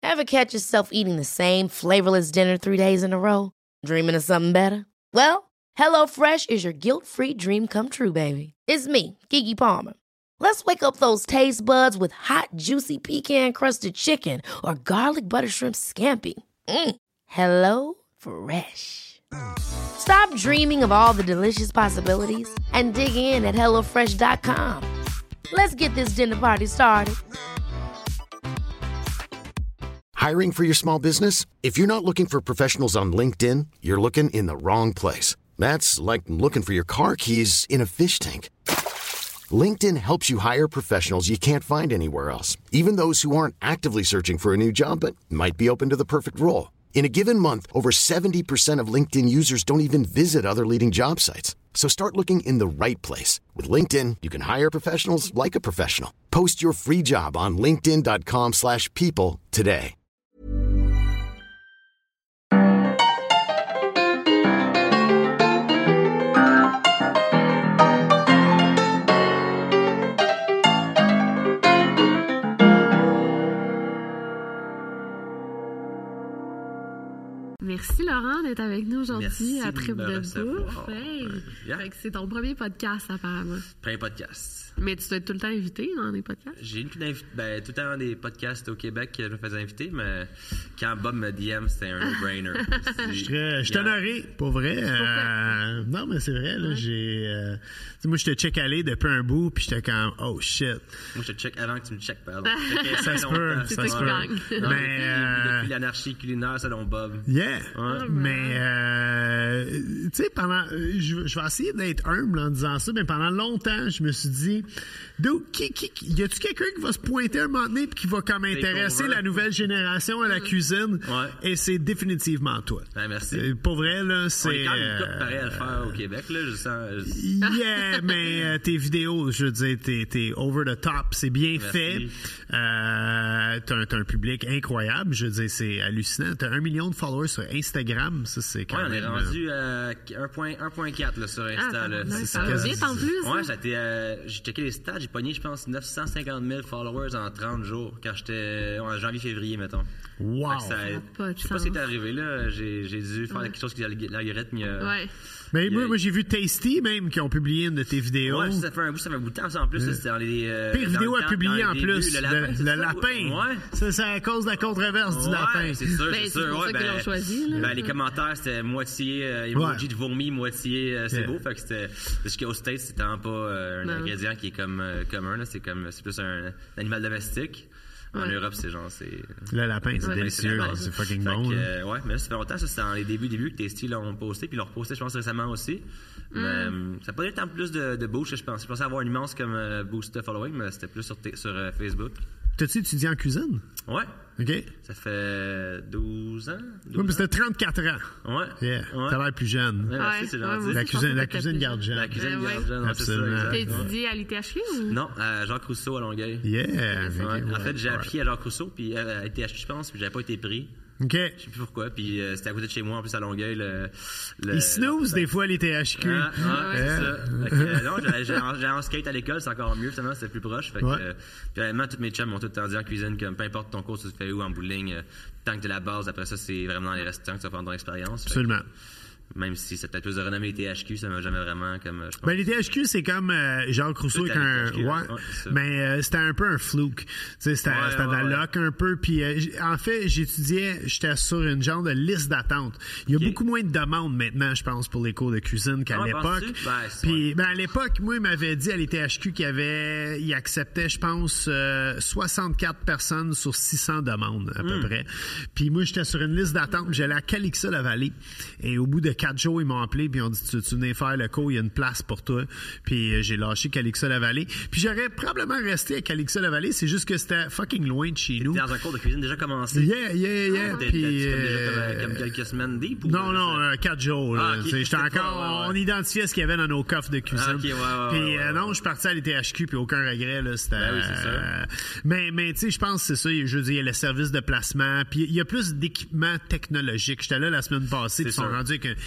Ever catch yourself eating the same flavorless dinner 3 days in a row? Dreaming of something better? Well, HelloFresh is your guilt-free dream come true, baby. It's me, Keke Palmer. Let's wake up those taste buds with hot, juicy pecan-crusted chicken or garlic butter shrimp scampi. Hello Fresh. Stop dreaming of all the delicious possibilities and dig in at HelloFresh.com. Let's get this dinner party started. Hiring for your small business? If you're not looking for professionals on LinkedIn, you're looking in the wrong place. That's like looking for your car keys in a fish tank. LinkedIn helps you hire professionals you can't find anywhere else, even those who aren't actively searching for a new job but might be open to the perfect role. In a given month, over 70% of LinkedIn users don't even visit other leading job sites. So start looking in the right place. With LinkedIn, you can hire professionals like a professional. Post your free job on linkedin.com/people today. Merci Laurent d'être avec nous aujourd'hui à Trip de Bouffe. Fait que c'est ton premier podcast apparemment. Premier podcast. Mais tu dois être tout le temps invité dans des podcasts? J'ai eu tout le temps des podcasts au Québec que je me faisais inviter, mais quand Bob me DM, c'était un no-brainer. Je suis honoré, pour vrai. Non, mais c'est vrai, là, moi, je te check aller depuis un bout, puis j'étais comme, oh shit. Moi, je te check avant que tu me checkes, pardon. Ça se peut, ça se peut. Depuis l'anarchie culinaire, selon Bob. Yeah. Mais, tu sais, je vais essayer d'être humble en disant ça, mais pendant longtemps, je me suis dit, y a-tu quelqu'un qui va se pointer un moment donné et qui va comme intéresser la nouvelle génération à la cuisine? Ouais. Et c'est définitivement toi. Ouais, merci. Pour vrai, là, c'est... On est quand même une couple pareil à le faire au Québec, là, je sens... Yeah, mais tes vidéos, je veux dire, t'es over the top, c'est bien fait. T'as un public incroyable, je veux dire, c'est hallucinant. T'as 1 million de followers sur Instagram, ça, c'est quand même... on est rendu à 1.4 là, sur Insta. Là. Ça va vite en plus. Ouais, j'ai checké les stats, j'ai pogné, je pense, 950 000 followers en 30 jours, quand j'étais en janvier-février, mettons. Wow! Je sais pas si c'est arrivé, là. J'ai dû faire quelque chose que l'algorithme... Mais moi, j'ai vu Tasty, même, qui ont publié une de tes vidéos. Ouais, ça fait un bout de temps, ça, en plus. C'était dans les... Pire vidéo à publier, en plus. Le lapin. Ouais. Ça, c'est à cause de la controverse du lapin. C'est sûr, c'est sûr. C'est pour ça qu'ils l'ont choisi, là. Les commentaires, c'était moitié emoji de vomi, moitié c'est beau. Fait que c'était... Jusqu'au States, c'était vraiment pas un ingrédient qui est comme commun, là. C'est plus un animal domestique. En Europe, c'est genre, le lapin, c'est délicieux, c'est fucking bon. Ouais, mais là, ça fait longtemps, ça, c'était dans les débuts que Tasty l'ont posté, puis ils l'ont reposté, je pense, récemment aussi. Mais ça n'a pas eu tant plus de boost, je pense. Je pensais avoir une immense comme boost de following, mais c'était plus sur Facebook. T'as-tu étudié en cuisine? Ouais. OK. Ça fait 12 ans. Oui, mais c'était 34 ans. Ouais. Yeah. T'as l'air plus jeune. Ouais, merci, c'est gentil. La cuisine garde jeune. La cuisine garde jeune, absolument. T'as étudié à l'ITHQ ou? Non, à Jacques Rousseau à Longueuil. Yeah. En fait, j'ai appris à Jacques Rousseau, puis à l'ITHQ, je pense, puis j'avais pas été pris. OK. Je sais plus pourquoi. Puis c'était à côté de chez moi, en plus, à Longueuil. Ils snooze des fois, les THQ. C'est ça. Non, j'ai en skate à l'école, c'est encore mieux, finalement, c'était plus proche. Fait que, puis réellement, tous mes chums m'ont tout le temps dit en cuisine que peu importe ton cours, tu te fais où en bowling, tant que t'es la base, après ça, c'est vraiment dans les restaurants que tu vas prendre ton expérience. Absolument. Même si c'est peut-être plus de renommée les THQ, ça m'a jamais vraiment comme. Les THQ, c'est comme Jacques Rousseau avec un. Mais c'était un peu un fluke. C'était de la luck un peu. Puis en fait, j'étais sur une genre de liste d'attente. Il y a beaucoup moins de demandes maintenant, je pense, pour les cours de cuisine qu'à l'époque. Puis à l'époque, moi, il m'avait dit à l'ITHQ qu'il acceptait, je pense, 64 personnes sur 600 demandes à peu près. Puis moi, j'étais sur une liste d'attente. J'allais à Calixa-la-Vallée. Et au bout de 4 jours, ils m'ont appelé puis ils ont dit tu venais faire le cours, il y a une place pour toi. Puis j'ai lâché Calixa-la-Vallée. Puis j'aurais probablement resté à Calixa-la-Vallée, c'est juste que c'était fucking loin de chez nous. T'es dans un cours de cuisine déjà commencé? Yeah. Puis déjà comme quelques semaines deep? Non, 4 jours. J'étais encore... On identifiait ce qu'il y avait dans nos coffres de cuisine. Puis non, je suis parti à l'ITHQ puis aucun regret. Là, c'était, oui, c'est ça. Mais tu sais, je pense que c'est ça. Je veux dire, il y a le service de placement. Puis il y a plus d'équipements technologiques. J'étais là la semaine passée, puis ils sont rendus avec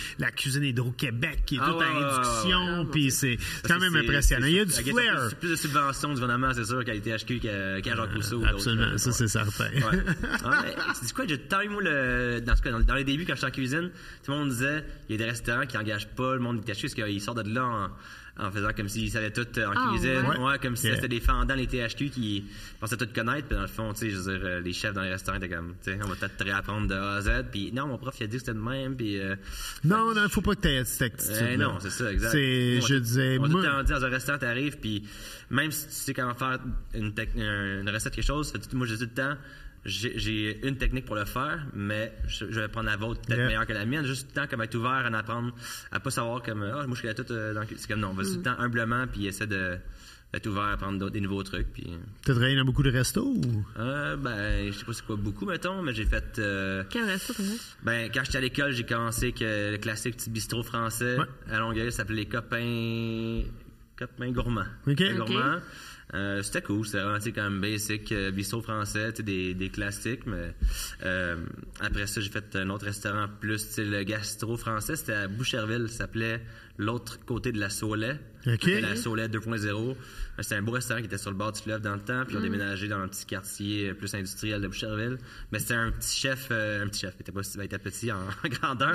la cuisine Hydro-Québec qui est toute en réduction, puis c'est quand même impressionnant. Il y a du flair. Plus de subventions du gouvernement, c'est sûr, qu'à l'ITHQ qu'à Jacques Rousseau. Absolument, ça c'est certain. C'est quoi, j'ai tant eu, moi, dans les débuts, quand j'étais en cuisine, tout le monde disait, il y a des restaurants qui n'engagent pas le monde du THQ parce qu'ils sortent de là en faisant comme s'ils savaient tout en cuisine. Ouais, comme si c'était des fendants, les THQ qui pensaient tout connaître. Puis dans le fond, tu sais, je veux dire, les chefs dans les restaurants étaient comme, tu sais, on va peut-être te réapprendre de A à Z. Puis non, mon prof, il a dit que c'était de même. Puis. Non, faut pas que tu aies cette attitude. Non, c'est ça, exact. Je disais. On dit dans un restaurant, t'arrives, puis même si tu sais comment faire une recette, quelque chose, moi, je dis tout le temps, j'ai une technique pour le faire, mais je vais prendre la vôtre peut-être meilleure que la mienne. Juste tout le temps comme être ouvert à en apprendre, à pas savoir comme moi je connais tout dans c'est comme non, vas-y tout le temps humblement puis essaie d'être ouvert à prendre des nouveaux trucs. Puis t'as travaillé dans beaucoup de restos ou? Je sais pas c'est quoi beaucoup mettons, mais j'ai fait quel resto t'as fait? Quand j'étais à l'école, j'ai commencé avec le classique petit bistrot français à Longueuil, ça s'appelait les copains gourmands. Gourmands. C'était cool, c'était vraiment quand même basic, bistrot français, des classiques, mais après ça, j'ai fait un autre restaurant plus, le gastro français, c'était à Boucherville, ça s'appelait L'autre côté de la Soleil. La Soleil 2.0. C'était un beau restaurant qui était sur le bord du fleuve dans le temps, puis ils ont déménagé dans un petit quartier plus industriel de Boucherville. Mais c'était un petit chef, il était petit en grandeur.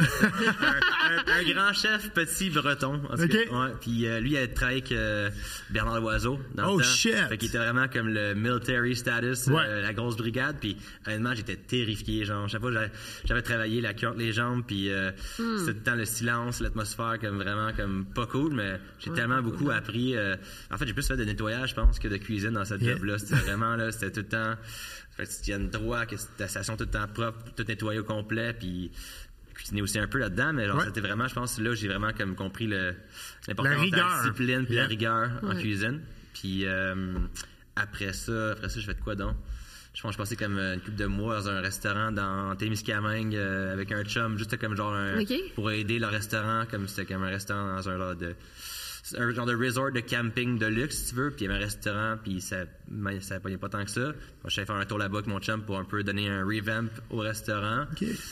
un grand chef petit breton. Puis lui, il avait travaillé avec Bernard Loiseau dans le temps. Shit! Fait qu'il était vraiment comme le military status, la grosse brigade. Puis honnêtement, j'étais terrifié. Genre, chaque fois, j'avais travaillé la queue entre les jambes, puis c'était tout le temps le silence, l'atmosphère, comme vraiment comme pas cool, mais j'ai tellement beaucoup appris. En fait, j'ai plus fait de nettoyage, je pense, que de cuisine dans cette job-là. C'était vraiment, là, c'était tout le temps. Fait que tu tiennes droit, que ta station tout le temps propre, tout nettoyé au complet, puis cuisiner aussi un peu là-dedans, mais genre, c'était vraiment, je pense, là, j'ai vraiment comme compris l'importance de la discipline puis la rigueur en cuisine. Puis après ça, j'ai fait quoi donc? Je pense que je passais comme une couple de mois dans un restaurant dans Témiscamingue avec un chum, juste comme genre pour aider le restaurant, comme c'était comme un restaurant dans un genre de resort de camping de luxe, si tu veux, puis il y avait un restaurant, puis ça pognait pas tant que ça. Je suis allé faire un tour là-bas avec mon chum pour un peu donner un revamp au restaurant.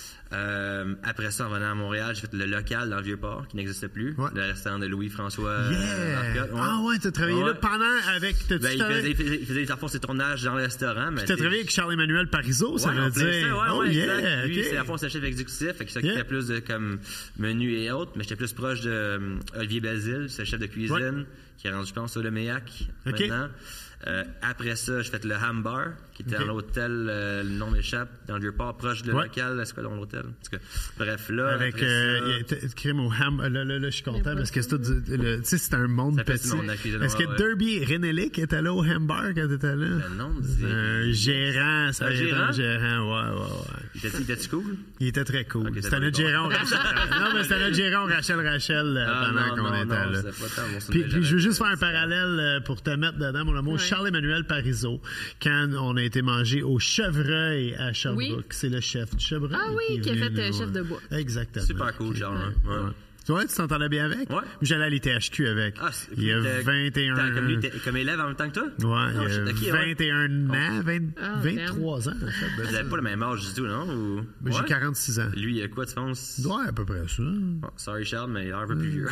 Après ça, en venant à Montréal, j'ai fait le local dans le Vieux-Port, qui n'existait plus. Le restaurant de Louis-François Marcotte. T'as travaillé là pendant avec... Il faisait ses tournages dans le restaurant. Mais t'as travaillé avec Charles-Emmanuel Parizeau, ça veut dire... Lui, c'est à fond, c'est le chef exécutif, fait qu'il s'occupait plus de comme menu et autres, mais j'étais plus proche de Olivier Basile, c'est le chef de cuisine, qui est rendu, je pense, au Le Méac maintenant. Après ça, j'ai fait le Ham Bar, qui était dans l'hôtel, le nom m'échappe, dans le Vieux-Port, proche de local. Est-ce que dans l'hôtel? Bref, là. Avec crème au ham. Là, je suis content parce que c'est tout. Tu sais, c'est un monde petit. Est-ce que Derby Renelic était là au Ham Bar quand t'étais là? Non, un gérant, ça. Un gérant, ouais. Il était-tu cool? Il était très cool. C'était notre gérant Rachel. Non, mais c'était notre gérant Rachel pendant qu'on était là. Puis je veux juste faire un parallèle pour te mettre dedans, mon amour. Charles-Emmanuel Parizeau, quand on a été manger au Chevreuil à Sherbrooke. C'est le chef du Chevreuil. Ah oui, qui a fait chef de bois. Exactement. Super cool, genre. Ouais, tu t'entendais bien avec? Ouais. J'allais à l'ITHQ avec. Il y a 21 ans. Comme élève en même temps que toi? Ouais, il y a 21 ans, 23 ans, en fait. Vous n'avez pas le même âge du tout, non? J'ai 46 ans. Lui, il a quoi, tu penses? Ouais, à peu près ça. Sorry, Charles, mais il a un peu plus vieux.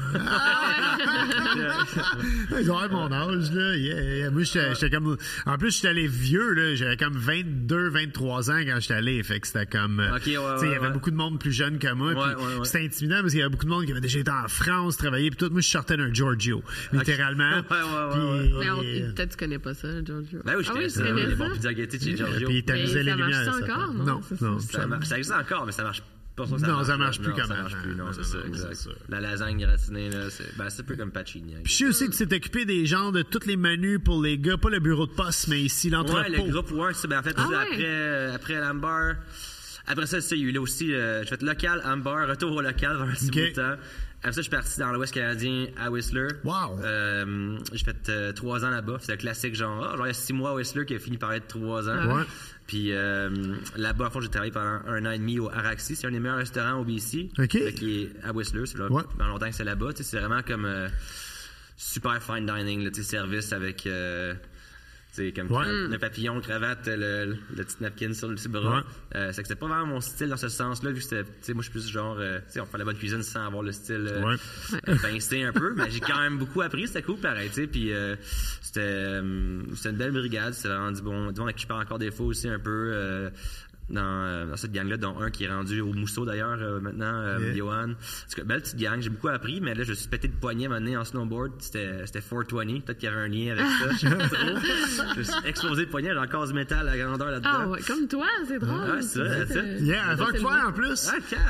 Il doit avoir mon âge, là. Moi, j'étais comme... En plus, j'étais allé vieux, là. J'avais comme 22, 23 ans quand j'étais allé. Fait que c'était comme... Tu sais, il y avait beaucoup de monde plus jeune que moi. C'était intimidant parce qu'il y avait beaucoup de monde qui avait déjà été en France, travaillé, puis tout. Moi, je sortais d'un Giorgio, littéralement. Peut-être tu connais pas ça, Giorgio. Ben oui, je connais ça. Les bons pizzas gâtés chez Giorgio. Puis il les lumières. Ça marche encore, non? Ça existe encore, mais ça marche pas. Ça marche plus comme ça. Ça marche plus, non, c'est ça, exact. La lasagne gratinée, là, c'est un peu comme Pacini. Puis je sais aussi que tu t'es occupé des gens de tous les menus pour les gars, pas le bureau de poste, mais ici, l'entrepôt. Ouais, le groupe Work, en fait, après l'Amber... Après ça, il y a eu là aussi, j'ai fait local, Amber, retour au local vers un petit bout de temps. Après ça, je suis parti dans l'Ouest canadien à Whistler. Wow! J'ai fait 3 ans là-bas. C'est un classique genre il y a 6 mois à Whistler qui a fini par être 3 ans. Ouais. Puis là-bas, à fond, j'ai travaillé pendant 1 an et demi au Araxi. C'est un des meilleurs restaurants au BC. Qui est à Whistler. C'est pendant longtemps que c'est là-bas. C'est vraiment comme super fine dining, service avec... C'est comme le papillon, cravate, le petit napkin sur le petit bras. C'est que c'était pas vraiment mon style dans ce sens-là, vu que c'était, moi, je suis plus genre, on fait la bonne cuisine sans avoir le style pincé un peu, mais j'ai quand même beaucoup appris, c'était cool, pareil, tu sais, puis c'était une belle brigade, c'était vraiment du bon avec qui je parle encore des fois aussi un peu, dans cette gang-là, dont un qui est rendu au Mousseau d'ailleurs maintenant, Johan. C'est une belle petite gang, j'ai beaucoup appris, mais là je suis pété de poignet maintenant en snowboard, c'était 420, peut-être qu'il y avait un lien avec ça, je sais pas trop. Je me suis explosé de poignet, j'ai encore du métal à la grandeur là-dedans. Ah ouais, comme toi, c'est drôle. Ouais, c'est ça. Yeah, avant que toi en plus.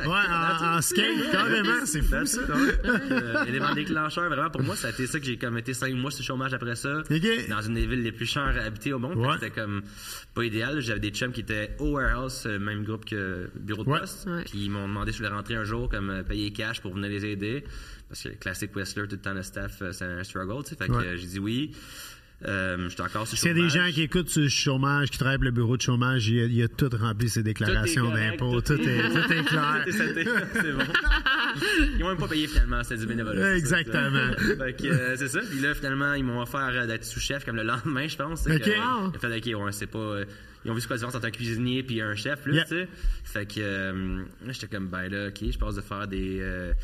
En skate, carrément, c'est fou ça. Élément déclencheur, vraiment pour moi, ça a été ça que j'ai comme été 5 mois sur le chômage après ça, dans une des villes les plus chères à habiter au monde. C'était comme pas idéal, j'avais des chums qui étaient au warehouse, même groupe que bureau de poste, qui m'ont demandé si je voulais rentrer un jour comme payer cash pour venir les aider, parce que le classique Whistler, tout le temps le staff, c'est un struggle, tu sais, fait que j'ai dit oui. J'étais encore sur le chômage. S'il y a des gens qui écoutent sur le chômage, qui travaillent pour le bureau de chômage, il a tout rempli ses déclarations d'impôts. Tout est clair. C'est bon. Ils m'ont même pas payé finalement, c'était du bénévolat. Exactement. Fait que c'est ça. Puis là, finalement, ils m'ont offert d'être sous-chef comme le lendemain, je pense. OK. C'est pas... Ils ont vu ce quoi la différence entre un cuisinier et un chef, là, tu sais. Fait que j'étais comme, ben là, OK, je passe de faire des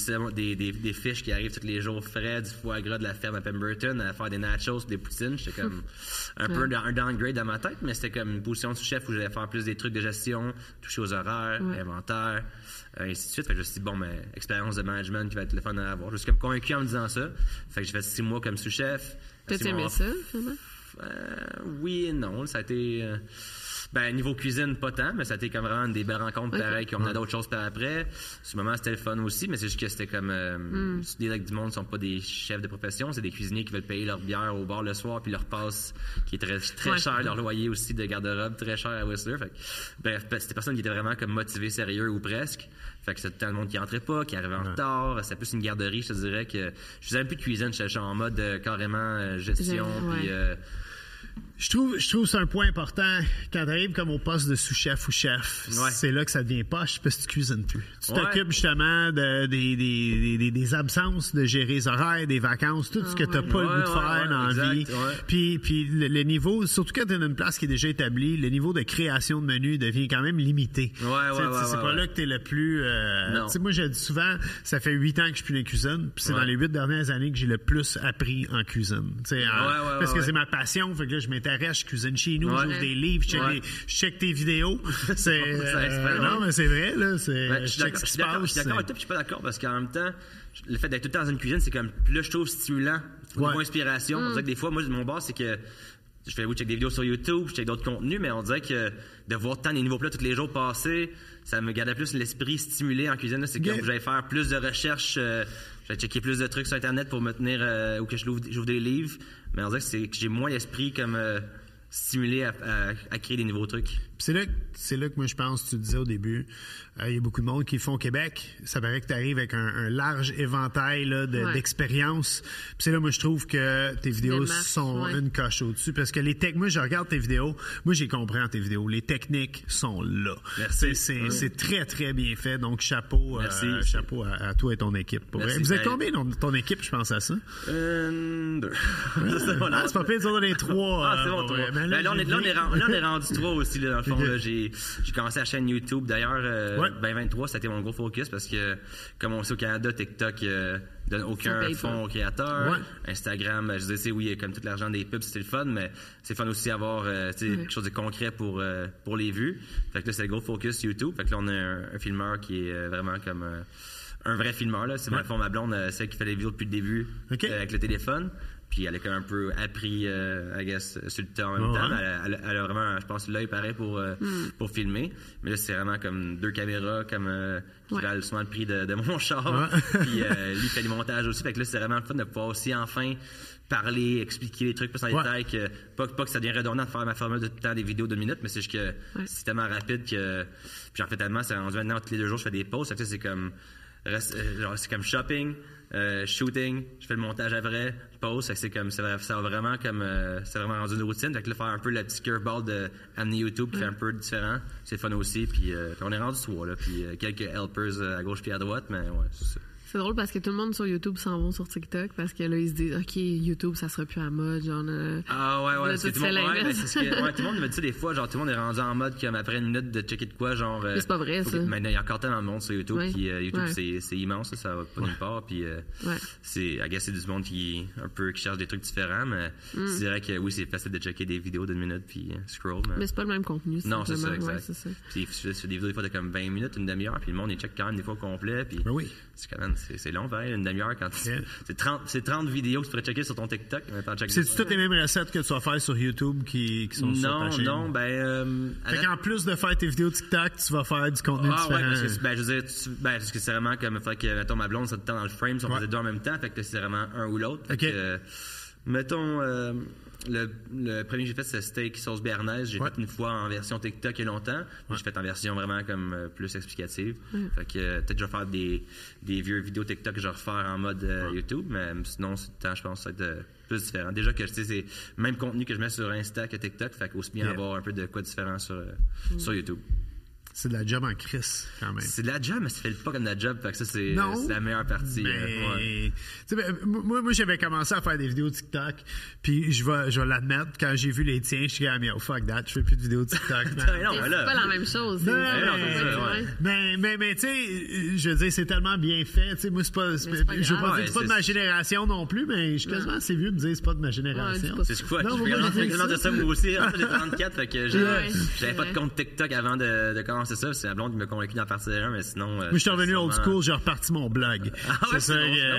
fiches qui arrivent tous les jours frais, du foie gras de la ferme à Pemberton, à faire des nachos, des poutines. J'étais comme un peu un downgrade dans ma tête, mais c'était comme une position de sous-chef où j'allais faire plus des trucs de gestion, toucher aux horaires, inventaire, ainsi de suite. Fait que je me suis dit, bon, mais expérience de management qui va être le fun à avoir. Je suis comme convaincu en me disant ça. Fait que j'ai fait 6 mois comme sous-chef. T'as aimé ça, finalement? Oui et non. Ça a été... niveau cuisine, pas tant, mais ça a été comme vraiment des belles rencontres pareilles qui ont mené à d'autres choses par après. Ce moment, c'était le fun aussi, mais c'est juste que c'était comme... Les mecs du monde ne sont pas des chefs de profession, c'est des cuisiniers qui veulent payer leur bière au bar le soir, puis leur passe qui est très, très cher, leur loyer aussi de garde-robe, très cher à Whistler. Fait que, bref, c'était des personnes qui étaient vraiment comme motivées, sérieux ou presque. Fait que c'était tant de monde qui rentrait pas, qui arrivait en retard. C'était plus une garderie, je te dirais que... Je faisais un peu de cuisine, j'étais en mode carrément gestion, puis... Je trouve que c'est un point important quand tu arrives comme au poste de sous-chef ou chef. C'est là que ça devient poche parce que tu cuisines plus. Tu t'occupes justement des absences, de gérer les horaires, des vacances, tout ce que tu n'as pas le goût de faire dans la vie. Puis le niveau, surtout quand tu es dans une place qui est déjà établie, le niveau de création de menus devient quand même limité. C'est pas là que tu es le plus... moi, je dis souvent, ça fait 8 ans que je suis plus dans la cuisine, puis c'est dans les 8 dernières années que j'ai le plus appris en cuisine. Parce que c'est ma passion, fait que là, je m'intéresse, je cuisine chez nous, j'ouvre des livres, je check tes vidéos. Non, mais c'est vrai, là. Je suis d'accord avec toi, puis je suis pas d'accord parce qu'en même temps, le fait d'être tout le temps dans une cuisine, c'est comme, là, je trouve stimulant, beaucoup d'inspiration. On dirait que des fois, moi, mon bar, c'est que je fais check des vidéos sur YouTube, je check d'autres contenus, mais on dirait que de voir tant des nouveaux plats tous les jours passer, ça me gardait plus l'esprit stimulé en cuisine. Là. C'est comme j'allais faire plus de recherches, j'allais checker plus de trucs sur Internet pour me tenir, ou que j'ouvre des livres. Mais on dirait que j'ai moins l'esprit comme stimulé à créer des nouveaux trucs. C'est là que moi je pense, tu disais au début, il y a beaucoup de monde qui le font au Québec. Ça paraît que tu arrives avec un large éventail là, d'expériences. Puis c'est là, moi je trouve que tes vidéos sont une coche au-dessus. Parce que moi je regarde tes vidéos, moi j'ai compris en tes vidéos, les techniques sont là. Merci. C'est très très bien fait. Donc chapeau à toi et ton équipe. Vous êtes combien dans ton équipe, je pense à ça? 2. C'est pas pire de dire les 3. C'est bon, 3. Là, on est rendu 3 aussi, là, dans le fond. Là, j'ai commencé la chaîne YouTube. D'ailleurs, 23, c'était mon gros focus parce que, comme on sait au Canada, TikTok donne aucun fonds aux créateurs. Instagram, je disais, oui, comme tout l'argent des pubs, c'est le fun, mais c'est fun aussi d'avoir quelque chose de concret pour les vues. Fait que là, c'est le gros focus YouTube. Fait que là, on a un filmeur qui est vraiment comme un vrai filmeur. Là. C'est dans le fond, ma blonde, celle qui fait les vidéos depuis le début avec le téléphone. Puis elle a quand même un peu appris, I guess, sur le temps en même temps. Elle a vraiment, je pense, l'œil pareil pour filmer. Mais là, c'est vraiment comme 2 caméras, comme qui valent souvent le prix de mon char. Puis lui fait du montage aussi. Fait que là, c'est vraiment le fun de pouvoir aussi enfin parler, expliquer les trucs plus en détail. Pas que ça devient redondant de faire ma formule de tout le temps des vidéos de 2 minutes, mais c'est juste que c'est tellement rapide que... Puis j'en fais tellement, c'est rendu maintenant, tous les 2 jours, je fais des pauses. Fait que c'est comme... c'est comme shopping, shooting, je fais le montage à vrai, pause, c'est comme ça a vraiment comme c'est vraiment rendu une routine. Fait que là, faire un peu le petit curveball de amener YouTube qui fait un peu différent, c'est fun aussi. Puis on est rendu 3 là, puis quelques helpers à gauche puis à droite, mais c'est ça. C'est drôle parce que tout le monde sur YouTube s'en va sur TikTok parce que là, ils se disent, OK, YouTube, ça sera plus à mode. Genre, ouais. Là, tout le monde me dit ça des fois, genre, tout le monde est rendu en mode comme après une minute de checker de quoi, genre. Mais c'est pas vrai, ça. Maintenant, il y a encore tellement de monde sur YouTube, puis YouTube, c'est immense, ça va pas nulle part, puis c'est du monde qui cherche des trucs différents, mais c'est vrai que oui, c'est facile de checker des vidéos d'une minute, puis scroll. Mais c'est pas le même contenu. Non, c'est ça, exact. C'est ça. Puis je fais des vidéos des fois de comme 20 minutes, une demi-heure, puis le monde, il check quand même des fois au complet, puis c'est quand même, c'est long, pareil, une demi-heure quand c'est 30 vidéos que tu pourrais checker sur ton TikTok. C'est toutes les mêmes recettes que tu vas faire sur YouTube qui sont sur ta chaîne? Non, fait qu'en plus de faire tes vidéos TikTok, tu vas faire du contenu différent. Ouais, parce que c'est vraiment comme, fait que, mettons, ma blonde, ça te tend dans le frame, si on faisait deux en même temps, fait que c'est vraiment un ou l'autre. Mettons, le premier que j'ai fait, c'est steak sauce béarnaise. J'ai fait une fois en version TikTok il y a longtemps. J'ai fait en version vraiment comme plus explicative. Fait que peut-être je vais faire des vieux vidéos TikTok que je vais refaire en mode YouTube, mais sinon, c'est le temps, je pense, ça va être plus différent. Déjà que c'est le même contenu que je mets sur Insta que TikTok, fait qu'aussi bien avoir un peu de quoi différent sur YouTube. C'est de la job en crisse, quand même. C'est de la job, mais ça fait pas comme de la job. Fait que ça, c'est la meilleure partie. Mais... Moi, j'avais commencé à faire des vidéos TikTok, puis je vais l'admettre, quand j'ai vu les tiens, je suis dit, oh, fuck that, je fais plus de vidéos TikTok. C'est pas la même chose. Mais tu sais, je veux dire, c'est tellement bien fait. Tu sais, moi, c'est pas je veux pas dire que c'est pas de ma génération non plus, mais je suis quasiment assez vieux de me dire que c'est pas de ma génération. C'est quoi? Je peux vraiment dire ça, moi aussi. J'ai 34, fait que j'avais pas de compte TikTok avant de commencer. C'est ça, c'est la blonde qui m'a convaincu d'en partir un, mais sinon. Moi, je suis revenu old school, j'ai reparti mon blog. C'est ça.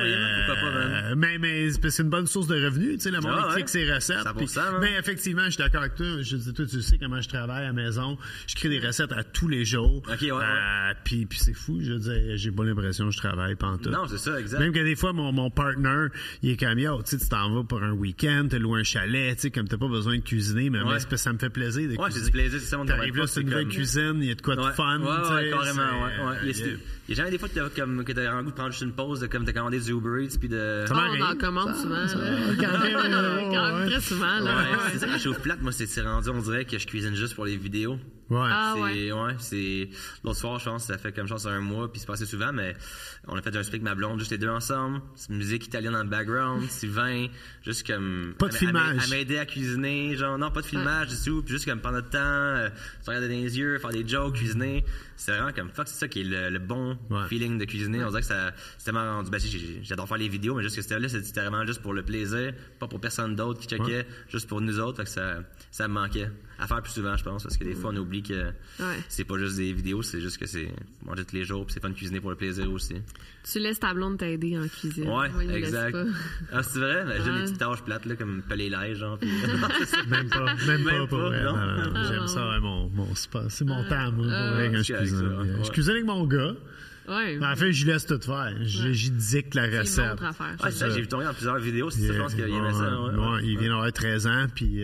Mais c'est une bonne source de revenus, tu sais, le monde clique ses recettes. Mais effectivement, je suis d'accord avec toi. Je dis, toi, tu sais comment je travaille à la maison. Je crée des recettes à tous les jours. Puis c'est fou, je veux dire, j'ai pas l'impression que je travaille pantoute. Non, c'est ça, exact. Même que des fois, mon partner, il est comme, yo, tu t'en vas pour un week-end, t'as loué un chalet, tu sais, comme t'as pas besoin de cuisiner, mais ça me fait plaisir de cuisiner. J'ai du plaisir, c'est ça, mon travail. T'arrives là, c'est une nouvelle cuisine, il y a de quoi de fun. Carrément, Il y a jamais des fois que t'as un goût de prendre juste une pause, de comme t'as commandé du Uber Eats, puis de. On en commande souvent. Quand même très souvent, là. C'est ça, quand je suis au plate, moi, c'est rendu, on dirait que je cuisine juste pour les vidéos. C'est l'autre soir, je pense, ça fait comme chance un mois, puis c'est passé souvent, mais on a fait un speak ma blonde, juste les deux ensemble. C'est musique italienne dans le background, Sylvain, juste comme. Pas de filmage. À m'aider à cuisiner, genre, non, pas de filmage du tout, puis juste comme pendant le temps, se regarder dans les yeux, faire des jokes, cuisiner. C'est vraiment comme fuck, c'est ça qui est le bon feeling de cuisiner. On dirait que c'est tellement rendu. J'adore faire les vidéos, mais juste que c'était vraiment juste pour le plaisir, pas pour personne d'autre qui checkait, juste pour nous autres. Fait que ça me manquait à faire plus souvent, je pense, parce que des fois on oublie que c'est pas juste des vidéos, c'est juste que c'est manger tous les jours, puis c'est fun de cuisiner pour le plaisir aussi. Tu laisses ta blonde t'aider en cuisine. Ouais, exact. C'est vrai, mais j'ai des petites tâches plates là, comme peler l'ail, genre. Puis... même pas pour elle. Non. J'aime ça, mon sport. C'est mon temps, moi, quand je cuisine. Je cuisine avec mon gars. Ouais. En fait, je laisse tout faire. J'y dicte la recette. J'ai vu tourner dans plusieurs vidéos. C'est ça, je pense qu'il aimait ça. Il vient d'avoir 13 ans, puis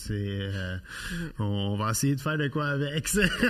on va essayer de faire de quoi avec.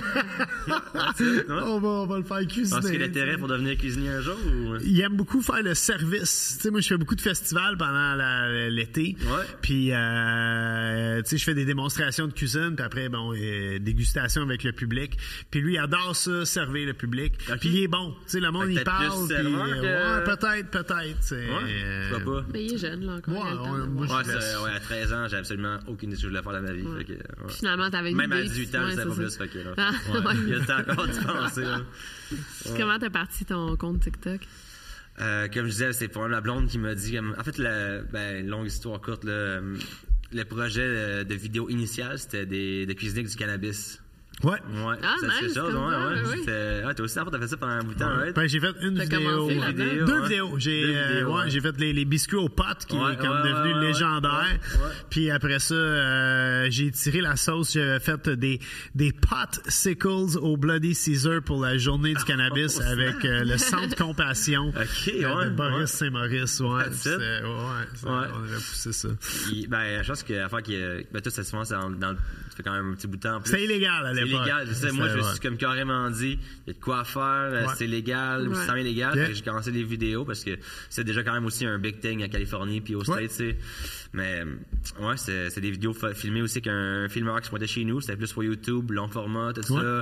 on va le faire cuisiner. Est-ce qu'il a l'intérêt pour devenir cuisinier un jour? Ou... Il aime beaucoup faire le service. Tu sais, moi, je fais beaucoup de festivals pendant l'été. Puis, tu sais, je fais des démonstrations de cuisine, puis après, dégustation avec le public. Puis lui, il adore ça, servir le public. Puis il est bon. Tu sais, le monde, il parle, puis... peut-être. Pourquoi pas? Mais il est jeune, là, encore. À 13 ans, j'ai absolument aucune idée de ce que je voulais faire dans ma vie. Finalement, t'avais une idée. Même à 18 ans, je savais pas plus. Il y a le temps encore d'y penser. Comment t'as parti ton compte TikTok? Comme je disais, c'est pour la blonde qui m'a dit... En fait, longue histoire courte, le projet de vidéo initial, c'était de cuisiner avec du cannabis. Ouais. C'est quelque chose, toi aussi, t'as fait ça pendant un bout de temps, right? Ben, j'ai fait une vidéo. Deux vidéos. J'ai fait les biscuits aux pâtes qui est comme devenu légendaire. Puis après ça, j'ai tiré la sauce. J'ai fait des pot sickles au Bloody Caesar pour la journée du cannabis avec le Centre Compassion de Boris Saint-Maurice. On aurait poussé ça. Je pense que l'affaire qui est... toi, c'est souvent, ça fait quand même un petit bout de temps. C'est illégal à l'époque. C'est illégal, je sais. Moi, je me suis comme carrément dit, il y a de quoi faire, c'est légal, c'est sans illégal. J'ai commencé les vidéos parce que c'est déjà quand même aussi un big thing à Californie puis aux States, tu sais. Mais, c'est des vidéos filmées aussi qu'un filmeur qui se pointait chez nous. C'était plus pour YouTube, long format, tout ça.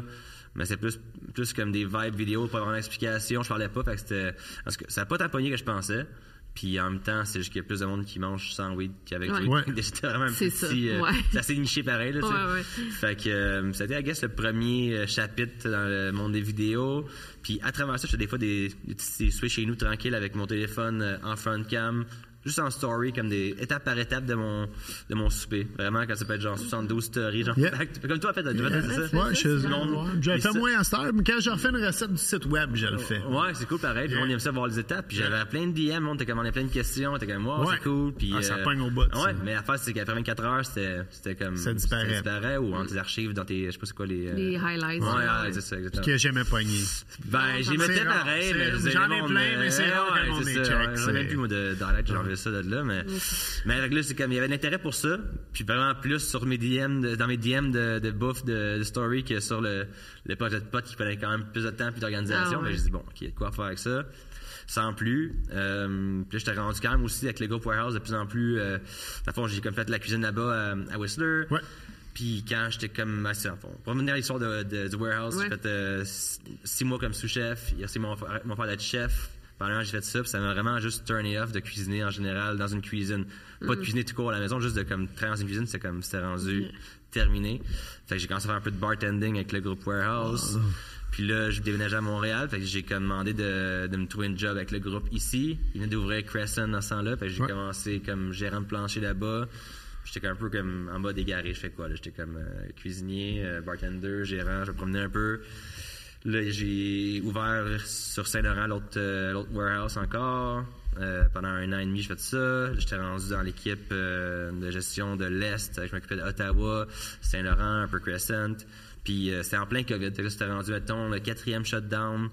mais c'est plus comme des vibes vidéo, pas vraiment d'explication. Je parlais pas, fait que ça n'a pas tant pogné que je pensais. Puis en même temps, c'est juste qu'il y a plus de monde qui mange sans weed qu'avec weed. Ouais. C'était vraiment un petit... c'est assez niché pareil, là, tu sais. Fait que c'était, I guess, le premier chapitre dans le monde des vidéos. Puis à travers ça, je fais des fois des petits switches chez nous tranquilles avec mon téléphone en front cam. Juste en story, comme des étape par étape de mon souper. Vraiment, quand ça peut être genre 72 stories, genre, comme toi, en fait, c'est ça? Ouais, je le fais moins à cette heure, mais quand je refais une recette du site web, je le fais. Ouais, c'est cool, pareil. Puis on aime ça voir les étapes. Puis j'avais plein de DM, on était comme, on a plein de questions, t'es comme, wow, c'est cool. Puis, ça pogne au bout. Ouais, mais l'affaire, c'est qu'après 24 heures, c'était comme. Ça disparaît. Ou dans tes archives, dans tes, je sais pas c'est quoi les highlights. Ouais, c'est ça, exactement. Que j'aimais pogné. Ben, j'y mettais pareil, mais j'en ai plein, mais c'est rare que mon check. J'en ai même plus, moi, de highlights, j'ai enlevé ça de là, mais. Mais avec là, c'est comme, il y avait de l'intérêt pour ça, puis vraiment plus sur mes DM, dans mes DM de bouffe, de story, que sur le projet de potes qui prenait quand même plus de temps, plus d'organisation. Mais j'ai dit, bon, OK, il y a de quoi faire avec ça. Sans plus. Puis là, j'étais rendu quand même aussi avec le groupe Warehouse de plus en plus. Dans le fond, j'ai comme fait la cuisine là-bas à Whistler. Ouais. Puis quand j'étais comme assez en fond. Pour revenir à l'histoire du Warehouse, j'ai fait 6 mois comme sous-chef. Il y a aussi mon frère d'être chef. Pendant un an, j'ai fait ça, puis ça m'a vraiment juste turné off de cuisiner en général dans une cuisine. Pas de cuisiner tout court à la maison, juste de comme travailler dans une cuisine, c'était rendu terminé. Fait que j'ai commencé à faire un peu de bartending avec le groupe Warehouse. Puis là, je déménageais à Montréal, fait que j'ai comme demandé de me trouver une job avec le groupe ici. Il venait d'ouvrir Crescent dans ce temps-là, fait que j'ai commencé comme gérant de plancher là-bas. J'étais un peu comme en mode égaré, je fais quoi là? J'étais comme cuisinier, bartender, gérant, je me promenais un peu. Là, j'ai ouvert sur Saint-Laurent l'autre warehouse encore. Pendant 1 an et demi, j'ai fait ça. J'étais rendu dans l'équipe de gestion de l'Est. Je m'occupais d'Ottawa, Saint-Laurent, un peu Crescent. Puis c'était en plein COVID. C'était rendu, mettons, le 4e shutdown.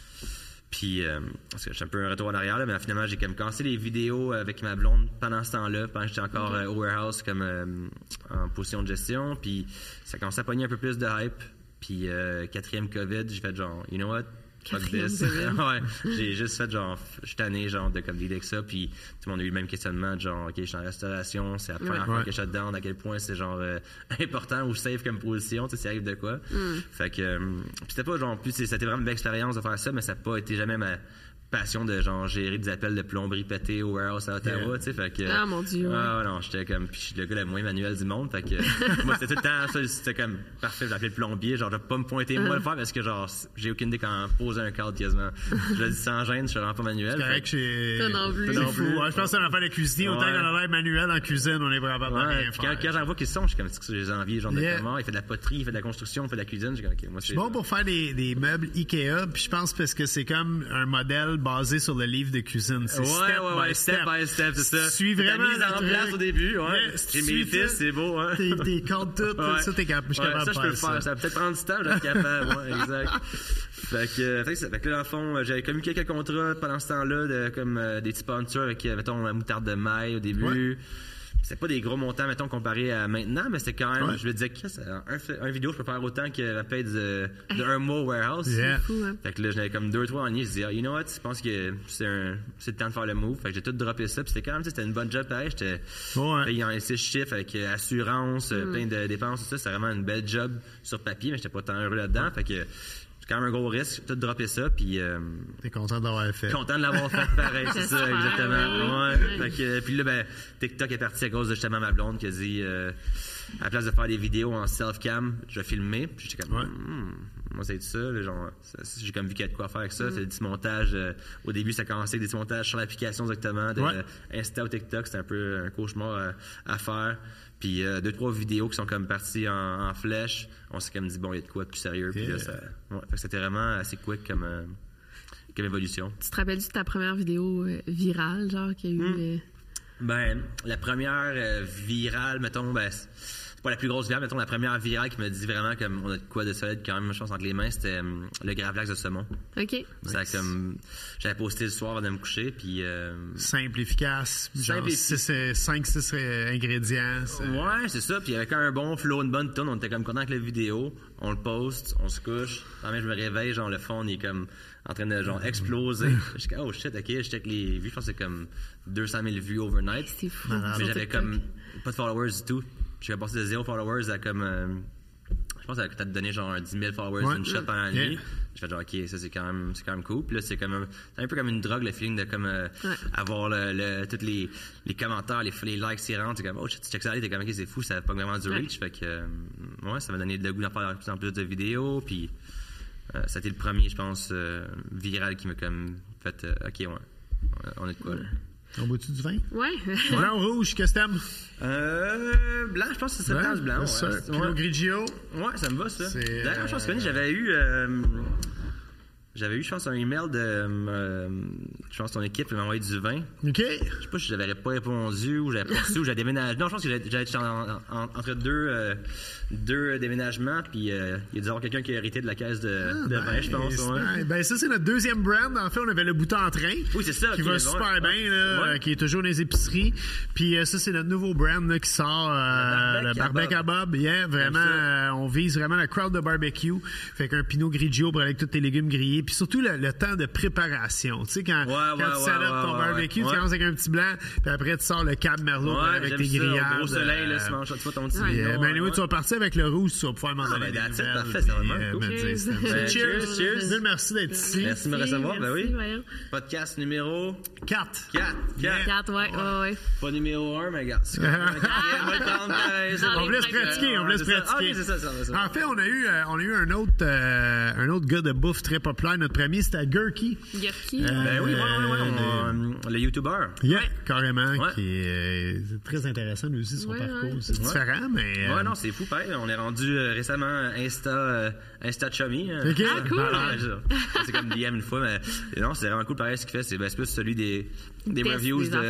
Puis, parce que j'étais un peu un retour en arrière, là, mais finalement, j'ai comme cassé les vidéos avec ma blonde pendant ce temps-là, pendant que j'étais encore au warehouse comme en position de gestion. Puis ça commençait à pogner un peu plus de hype. Puis 4e COVID, j'ai fait genre, you know what? Fuck this. Ouais, j'ai juste fait genre, je suis tanné genre de comme dealer avec ça. Puis tout le monde a eu le même questionnement, genre, ok, je suis en restauration, c'est la première fois que je shutdown, à quel point c'est genre important ou safe comme position, tu sais, s'il arrive de quoi. Fait que, c'était pas genre, plus, c'était vraiment une belle expérience de faire ça, mais ça n'a pas été jamais ma passion de genre gérer des appels de plomberie pétés au warehouse à Ottawa, tu sais, fait que... Ah, mon Dieu. Ah, non, j'étais comme... Puis le gars le moins manuel du monde, fait que... moi, c'était tout le temps ça, c'était comme... Parfait, j'ai appelé le plombier, genre, je vais pas me pointer moi le faire, parce que genre, j'ai aucune idée quand poser un cadre quasiment. Je le dis sans gêne, je suis vraiment pas manuel. C'est vrai que c'est... Toi non plus. C'est fou. Ouais, je pense que c'est l'affaire de cuisiner, autant qu'on a l'air manuel en cuisine, on est vraiment pas bien faire. Quand j'en vois qu'ils sont, je suis comme, j'ai des envies, genre, de comment, il fait de la poterie, il fait de la construction, il fait de la cuisine, j'ai comme, ok, moi, c'est... bon pour faire des meubles Ikea, puis je pense parce que c'est comme un modèle basé sur le livre de cuisine. C'est step by step, c'est ça. Suis vraiment mise en place au début, j'ai mes fils, c'est beau, hein. Tes cordes toutes, ça, t'es capable de faire ça. Ça, je peux le faire. Ça va peut-être prendre du temps, je suis capable, exact. Fait que là, dans le fond, j'avais comme eu quelques contrats pendant ce temps-là, comme des petits sponsors avec, mettons, la moutarde de maille au début. Ouais. C'était pas des gros montants, mettons, comparé à maintenant, mais c'était quand même, je me disais, un vidéo, je peux faire autant que la paye de 1 mois au warehouse. Yeah. Fait que là, j'avais comme 2-3 en ligne, je disais, you know what, je pense que c'est le temps de faire le move. Fait que j'ai tout droppé ça, puis c'était quand même, c'était une bonne job pareil, j'étais payé en 6 chiffres avec assurance, plein de dépenses, tout ça, c'était vraiment une belle job sur papier, mais j'étais pas tant heureux là-dedans, fait que c'est quand même un gros risque, j'ai tout droppé ça, puis... T'es content de l'avoir fait. Content de l'avoir fait, pareil, c'est ça, exactement. Ouais. Fait que, puis là, ben, TikTok est parti à cause de justement ma blonde qui a dit, à la place de faire des vidéos en self-cam, je vais filmer. Puis j'étais comme, moi, c'est ça, là, genre, j'ai comme vu qu'il y a de quoi faire avec ça. C'est des petits montages. Au début, ça commençait avec des montages sur l'application directement, de Insta ou TikTok. C'était un peu un cauchemar à faire. Puis 2-3 vidéos qui sont comme parties en flèche. On s'est comme dit, bon, il y a de quoi de plus sérieux. Puis là, fait que c'était vraiment assez quick comme évolution. Tu te rappelles-tu de ta première vidéo virale, genre, qu'il y a eu... Ben, la première virale, mettons, ben, c'est pas la plus grosse virale, mettons, la première virale qui me dit vraiment comme on a de quoi de solide quand même, je pense, entre les mains, c'était le gravlax de saumon. OK. Ça, comme, j'avais posté le soir avant de me coucher, puis... simple, efficace, genre 5-6 ingrédients. Ouais, c'est ça, puis avec un bon flow, une bonne tonne, on était comme content avec la vidéo, on le poste, on se couche, quand je me réveille, genre le fond, on est comme en train de genre exploser. Je suis comme, oh shit, ok, je check les vues, je pense que c'est comme 200 000 vues overnight. C'est fou. Mais j'avais comme pas de followers du tout. J'ai passé de 0 followers à comme je pense que ça t'a donné genre 10 000 followers une shot pendant la nuit. Je fais genre, OK, ça c'est quand même cool. Puis là, c'est un peu comme une drogue, le feeling de comme avoir tous les commentaires, les likes qui rentrent. C'est comme, oh, tu check ça, t'es comme, OK, c'est fou, ça n'a pas vraiment du reach. Fait que, ça m'a donné le goût d'en faire de plus en plus de vidéos. Puis, ça a été le premier, je pense, viral qui m'a comme fait, OK, on est de quoi, là. On boit-tu du vin? Ouais. Blanc ou rouge, qu'est-ce que t'aimes? Blanc, je pense que c'est le blanc. Pinot Grigio. Ouais, ça me va, ça. D'ailleurs, je pense que j'avais eu, je pense, un email de, je pense, ton équipe m'a envoyé du vin. OK. Je sais pas si je n'avais pas répondu ou j'avais pas reçu ou j'avais déménagé. Non, je pense que j'étais entre deux déménagements, puis il y a dû avoir quelqu'un qui a hérité de la caisse de vin, je pense. Ouais. Ben, ça, c'est notre deuxième brand. En fait, on avait le bouton en train. Oui, c'est ça. Qui va super bien, là, qui est toujours dans les épiceries. Puis ça, c'est notre nouveau brand là, qui sort, le barbecue à Bob. Yeah, vraiment, on vise vraiment la crowd de barbecue. Fait qu'un Pinot Grigio pour avec tous tes légumes grillés. Puis surtout le temps de préparation. Tu sais, quand tu set up ton barbecue, tu commences avec un petit blanc, puis après tu sors le Cab Merlot avec tes grillades. Au soleil, là, tu manges ton petit vin. Ben oui, tu vas partir avec le rouge, tu vas pouvoir m'en donner des nouvelles. Parfait, c'est vraiment cool. Cheers. Merci d'être ici. Merci de me recevoir. Ben oui. Podcast numéro 4. 4, ouais. Pas numéro 1, mais regarde. On laisse pratiquer. Ok, c'est ça. En fait, on a eu un autre gars de bouffe très populaire. Notre premier, c'était Gurky. Ben oui, le YouTuber. Yeah, carrément. Qui est très intéressant, lui aussi, son parcours. C'est différent, mais. Ouais, non, c'est fou, pareil. On est rendu récemment Insta Chummy. OK. Cool. C'est comme DM une fois, mais non, c'est vraiment cool, pareil, ce qu'il fait. C'est plus celui des reviews de.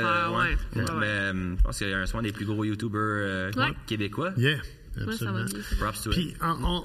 Je pense qu'il y a un des plus gros YouTubers québécois. Yeah. Absolument. Puis,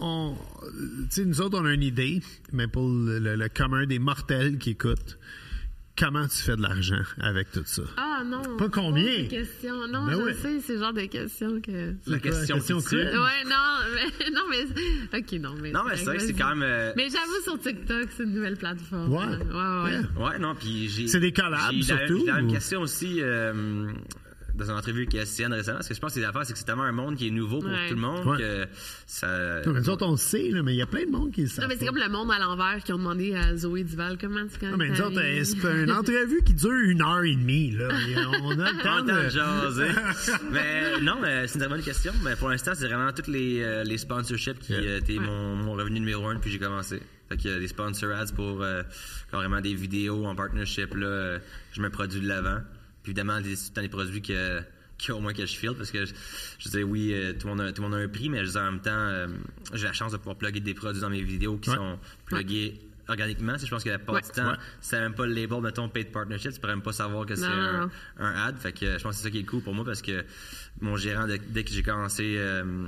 nous autres, on a une idée, mais pour le commun des mortels qui écoutent, comment tu fais de l'argent avec tout ça? Ah non. Pas combien? Pas questions. Non, ben sais, c'est le genre de questions que. La question cruelle? Ouais, non, mais. OK, non, mais. Non, mais c'est vrai que c'est quand même. Mais j'avoue, sur TikTok, c'est une nouvelle plateforme. Ouais. Ouais, non, puis j'ai. C'est des collabs, surtout. J'ai la même question aussi. Dans une entrevue avec SCN récemment, parce que je pense que l'affaire, c'est que c'est tellement un monde qui est nouveau pour tout le monde que ça. Non, mais nous autres, on le sait, là, mais il y a plein de monde qui le savent. Non, mais c'est comme le monde à l'envers qui ont demandé à Zoé Duval comment tu connais. Non, mais nous autres, c'est une entrevue qui dure 1h30, là. On a le temps de jaser. Mais non, mais c'est une très bonne question. Mais pour l'instant, c'est vraiment tous les sponsorships qui étaient mon revenu numéro 1 depuis que j'ai commencé. Fait qu'il y a des sponsor ads pour carrément des vidéos en partnership, là. Je me produis de l'avant. Puis évidemment, dans les produits au moins que je file, parce que je disais oui, tout le monde a un prix, mais je disais en même temps, j'ai la chance de pouvoir plugger des produits dans mes vidéos qui sont pluggés organiquement. Je pense que la plupart du temps, c'est même pas le label, mettons, paid partnership, tu pourrais même pas savoir que c'est un ad. Fait que je pense que c'est ça qui est cool pour moi, parce que mon gérant, dès que j'ai commencé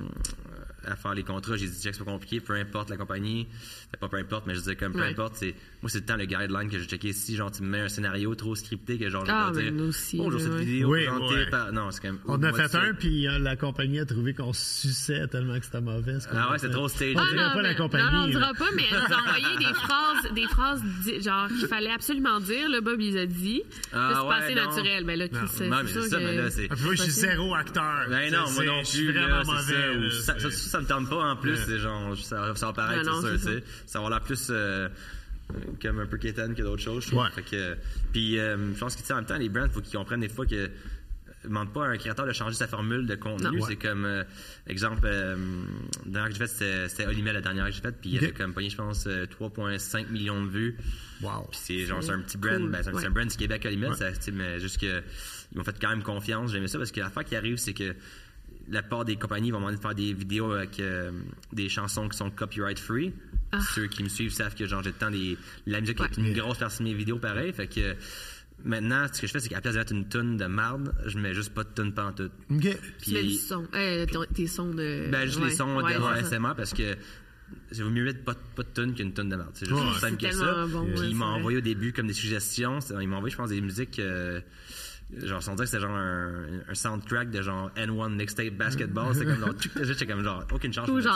à faire les contrats, j'ai dit que c'est pas compliqué, peu importe la compagnie, pas peu importe, mais je disais comme peu importe, moi c'est le temps le guideline que je checkais. Si genre tu me mets un scénario trop scripté que genre je vais pas dire bonjour, cette vidéo présentée par. Non, c'est quand même. On a fait un, puis la compagnie a trouvé qu'on suçait tellement que c'était mauvais. Ah ouais, c'est trop stagé. On dirait pas la compagnie. Non, on dira pas, mais elle nous a envoyé des phrases genre qu'il fallait absolument dire. Là, Bob, il les a dit. C'est passé naturel. Ben là, c'est ça, mais là, c'est. Moi, je suis zéro acteur. Ben non, moi non plus. Je suis vraiment mauvais. Ça me tente pas en plus. C'est genre, ça va paraître, c'est sûr, tu sais. Ça va l'air plus. Comme un peu quétaine que d'autres choses, je trouve. Fait que, puis je pense que en même temps, les brands, il faut qu'ils comprennent des fois que ne demande pas à un créateur de changer sa formule de contenu. C'est comme exemple, la dernière que j'ai faite, c'était Olimel, la dernière que j'ai faite, puis il avait comme pogné, je pense, 3,5 millions de vues. Wow. Puis c'est genre c'est un petit brand, cool. C'est un brand du Québec Olimel, mais juste que ils m'ont fait quand même confiance. J'aimais ça parce que l'affaire qui arrive, c'est que la part des compagnies vont demander de faire des vidéos avec des chansons qui sont copyright free. Ceux qui me suivent savent que genre j'ai le temps la musique est une grosse partie de mes vidéos pareil. Fait que maintenant, ce que je fais, c'est qu'à la place de mettre une toune de marde, je mets juste pas de toune pantoute. OK. Puis, tu mets du son. Tes sons de. Ben, juste les sons de ASMR parce que ça vaut mieux mettre pas de toune qu'une toune de marde. C'est juste simple que ça. Bon, puis il m'a envoyé au début comme des suggestions. Il m'a envoyé, je pense, des musiques genre, on dirait que c'était genre un soundtrack de genre N1 Mixtape Basketball. C'est comme genre, j'étais comme genre, aucune chance de ça.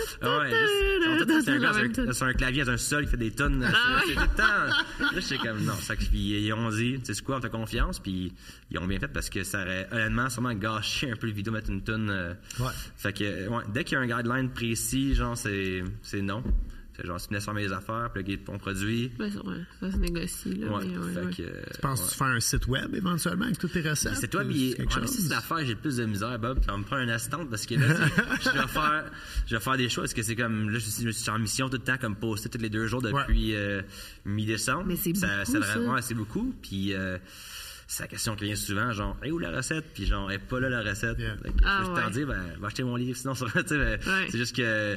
C'est un gars sur un clavier, dans un sol, qui fait des tonnes. C'est tout le temps. Là, j'étais comme, non, ça, ils ont dit, tu sais quoi, on fait confiance, puis ils ont bien fait parce que ça aurait, honnêtement, sûrement gâché un peu le vidéo, mettre une tonne. Fait que, dès qu'il y a un guideline précis, genre, c'est non. Fait genre, si tu venais faire mes affaires, plugger ton produit. Ça se négocie, là. Tu penses faire un site web éventuellement avec toutes tes recettes? Le site web, c'est l'affaire, j'ai le plus de misère, Bob. Ça me prend un assistant parce que là, je vais faire des choses. Parce que c'est comme, là, je suis en mission tout le temps, comme poster tous les 2 jours depuis mi-décembre. Mais c'est beaucoup. C'est beaucoup. Puis, c'est la question qui vient souvent, genre, où la recette? Puis, genre, elle est pas là, la recette. Je t'en dis, va acheter mon livre. Sinon, c'est juste que.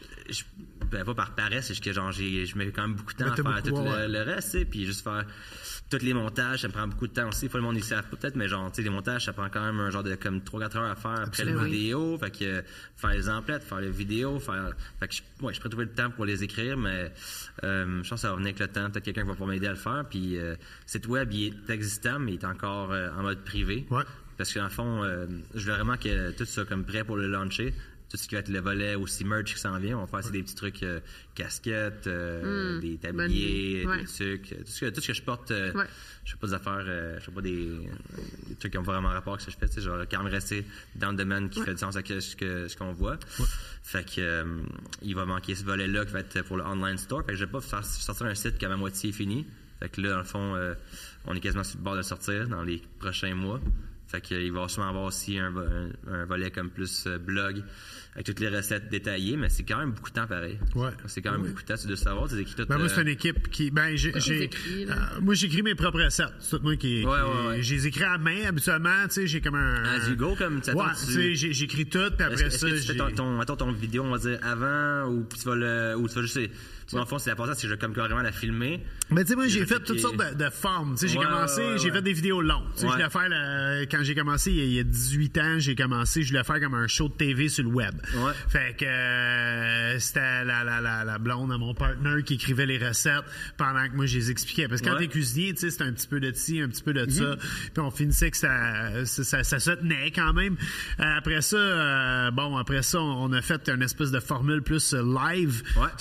Pas par paresse, c'est juste que genre je mets quand même beaucoup de temps à faire tout le reste, tu sais, puis juste faire tous les montages, ça me prend beaucoup de temps aussi. Faut le monde ici peut-être, mais genre, tu sais, les montages, ça prend quand même un genre de comme 3-4 heures à faire après la vidéo. Fait que faire les emplettes, faire les vidéos, fait que je pourrais trouver le temps pour les écrire, mais je pense que ça va venir avec le temps. Peut-être quelqu'un qui va pouvoir m'aider à le faire. Puis site web, il est existant, mais il est encore en mode privé. Parce qu'en fond, je veux vraiment que tout soit comme prêt pour le launcher. Tout ce qui va être le volet aussi merch qui s'en vient, on va faire des petits trucs casquettes, des tabliers, des trucs, tout ce que je porte, je fais pas des affaires, je fais pas des trucs qui ont vraiment rapport avec ce que je fais, tu sais, genre quand même rester dans le domaine qui fait du sens avec ce qu'on voit. Fait que il va manquer ce volet-là qui va être pour le online store. Fait que je vais pas sortir un site qui est à moitié fini. Fait que là, dans le fond, on est quasiment sur le bord de le sortir dans les prochains mois. Fait qu'il va sûrement avoir aussi un volet comme plus blog avec toutes les recettes détaillées, mais c'est quand même beaucoup de temps pareil. C'est quand même beaucoup de temps, tu dois savoir, tu écris tout. Moi, c'est une équipe qui. Moi, j'écris mes propres recettes. C'est tout moi qui. Je les écris à main habituellement, tu sais, j'ai comme un. As you go, comme tu sais, j'écris tout, puis après ça. Est-ce que tu fais ton vidéo, on va dire, avant, ou tu vas juste. Dans le fond, c'est l'important, c'est que je vais comme carrément la filmer. Mais tu sais, moi, j'ai fait toutes sortes de formes. Tu sais, j'ai fait des vidéos longues. Tu sais, je voulais faire, quand j'ai commencé, il y a 18 ans, je voulais faire comme un show de TV sur le web. Fait que c'était la blonde à mon partenaire qui écrivait les recettes pendant que moi, je les expliquais. Parce que quand t'es cuisinier, tu sais, c'est un petit peu de ci, un petit peu de ça. Puis on finissait que ça se tenait quand même. Après ça, on a fait une espèce de formule plus live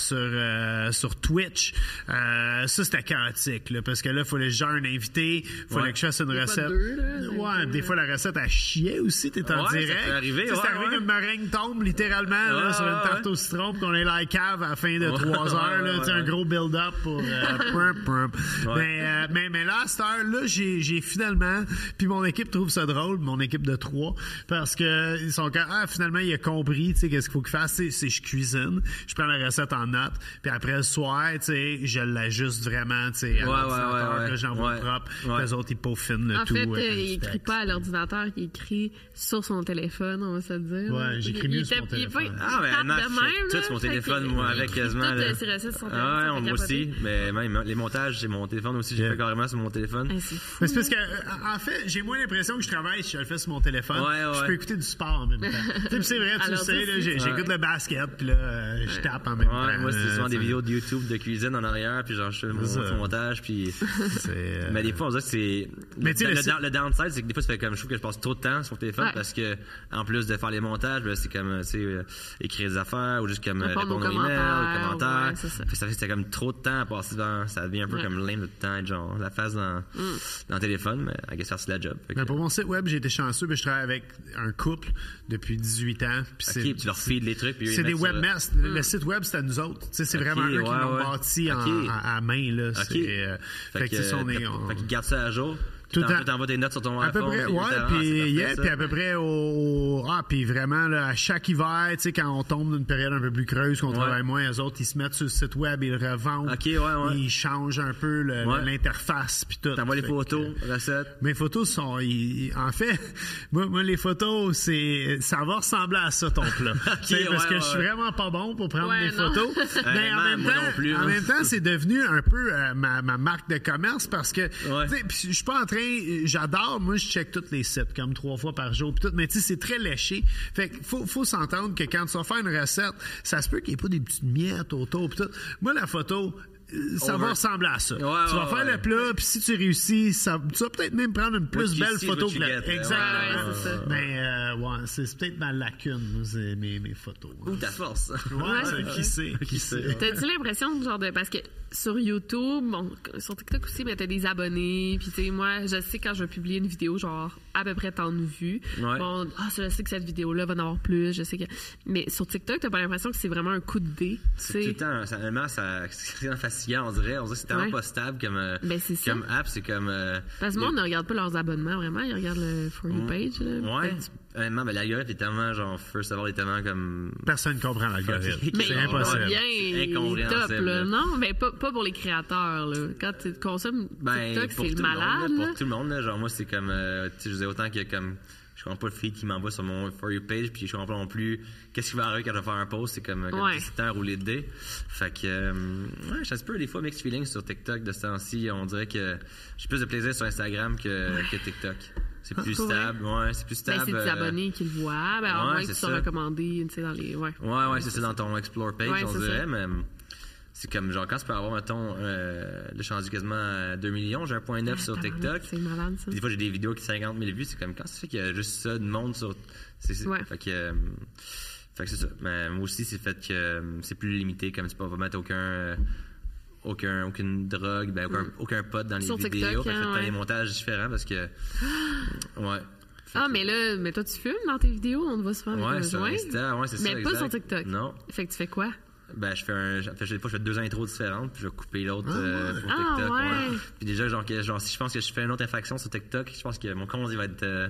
sur Twitch. Ça, c'était chaotique, là, parce que là, il fallait que je gère un invité, il fallait que je fasse une recette. Des fois, la recette, elle chiait aussi, t'es en direct. Ça peut arriver, c'est arrivé qu'une meringue tombe littéralement sur une tarte au citron, puis qu'on est là à la cave à la fin de 3 heures, là, un gros build-up pour mais là, à cette heure-là, j'ai finalement, puis mon équipe trouve ça drôle, mon équipe de 3, parce que ils sont comme, finalement, il a compris, tu sais, qu'est-ce qu'il faut qu'il fasse, c'est je cuisine, je prends la recette en note, puis après le soir, tu sais, je l'ajuste vraiment, tu sais, à l'ordinateur, que j'envoie propre, les autres, ils peaufinent le tout. En fait, il écrit pas à l'ordinateur, il écrit sur son téléphone, on va se le dire. Ouais, j'écris mieux sur mon téléphone. Tout sur mon téléphone, moi, avec quasiment. Toutes ces recettes sur son téléphone. Moi aussi, mais même les montages, c'est mon téléphone aussi, j'ai fait carrément sur mon téléphone. Mais c'est parce que, en fait, j'ai moins l'impression que je travaille si je le fais sur mon téléphone. Je peux écouter du sport en même temps. C'est vrai, tu le sais, j'écoute le basket, puis là, je tape en même temps. Moi, c'est souvent des vidéos de YouTube de cuisine en arrière, puis genre, je fais mon montage, puis. Mais des fois, on dirait que c'est. Le downside, c'est que des fois, ça fait comme je trouve que je passe trop de temps sur le téléphone parce que, en plus de faire les montages, c'est comme, tu sais, écrire des affaires ou juste comme répondre aux emails, aux commentaires. Ça fait que c'était comme trop de temps à passer dans. Ça devient un peu comme lame de temps, genre, la face dans le téléphone, mais I guess c'est la job. Mais pour mon site web, j'ai été chanceux, puis je travaille avec un couple depuis 18 ans. Puis tu leur feeds les trucs. C'est des webmasters. Le site web, c'est à nous autres. C'est vraiment eux qui l'ont bâti à main. Là. Fait qu'ils gardent ça à jour. Tu t'envoies des notes sur ton iPhone. Puis à peu près puis vraiment, là, à chaque hiver, tu sais, quand on tombe dans une période un peu plus creuse, qu'on travaille moins, eux autres, ils se mettent sur le site web, ils le revendent. Ils changent un peu l'interface, puis tout. T'envoies les photos, recettes. Mes photos sont... en fait, moi, les photos, ça va ressembler à ça, ton plat. Parce que je suis vraiment pas bon pour prendre des photos. Mais en même temps, c'est devenu un peu ma marque de commerce, parce que, tu sais, je suis pas en train. J'adore, moi, je check tous les sites, comme 3 fois par jour, pis tout, mais tu sais, c'est très léché. Fait qu'il faut s'entendre que quand tu vas faire une recette, ça se peut qu'il n'y ait pas des petites miettes autour, pis tout. Moi, la photo, ça va ressembler à ça. Tu vas faire le plat, puis si tu réussis, tu vas peut-être même prendre une plus belle photo que la... Exactement. C'est ça. Mais c'est peut-être ma lacune, c'est mes photos. Ou ta force. Qui sait. T'as-tu l'impression, genre, parce que sur YouTube, bon, sur TikTok aussi, mais t'as des abonnés, puis tu sais, moi, je sais quand je vais publier une vidéo, genre, à peu près tant de vues. Ouais. Bon, je sais que cette vidéo-là va en avoir plus, je sais que... Mais sur TikTok, t'as pas l'impression que c'est vraiment un coup de dé. C'est tout le temps, c'est fatigant, on dirait que c'est tellement pas stable comme app, c'est comme... Parce que le monde ne regarde pas leurs abonnements, vraiment, ils regardent le For You page. Là, ouais, honnêtement, l'algorithme est tellement, genre, first of all, est tellement comme... Personne ne comprend l'algorithme. Mais c'est impossible. Bien, top, là. Non, mais pas pour les créateurs, là. Quand tu consommes TikTok, c'est le malade, là. Pour tout le monde, là, genre, moi, c'est comme... tu sais, je disais autant que comme... Je comprends pas le feed qui m'envoie sur mon For You page, puis je comprends pas non plus qu'est-ce qui va arriver quand je vais faire un post. C'est comme c'est un roulé de dés. Fait que, j'ai un peu des fois mixed feelings sur TikTok de ce temps-ci. On dirait que j'ai plus de plaisir sur Instagram que TikTok. C'est plus stable. Ouais, c'est plus stable. Ben, c'est des abonnés qui le voient. Ben, au moins que tu sois recommandé, tu sais, dans les. Ouais, c'est ça, dans ton Explore page, on dirait, mais. C'est comme, genre, quand tu peux avoir, mettons, là, je suis rendu quasiment à 2 millions, j'ai 1.9 sur TikTok. C'est malade, ça. Puis des fois, j'ai des vidéos qui ont 50 000 vues, c'est comme, quand ça fait qu'il y a juste ça de monde sur... Fait que c'est ça. Mais moi aussi, c'est le fait que c'est plus limité, comme tu peux pas mettre aucune drogue, aucun pot dans les sur vidéos. TikTok, T'as des montages différents parce que... mais toi, tu fumes dans tes vidéos, on te voit souvent avec c'est ça, mais pas sur TikTok. Non. Fait que tu fais quoi? Ben, des fois, je fais 2 intros différentes, puis je vais couper l'autre pour TikTok. Ouais. Puis déjà, genre, si je pense que je fais une autre infraction sur TikTok, je pense que mon compte, il va être...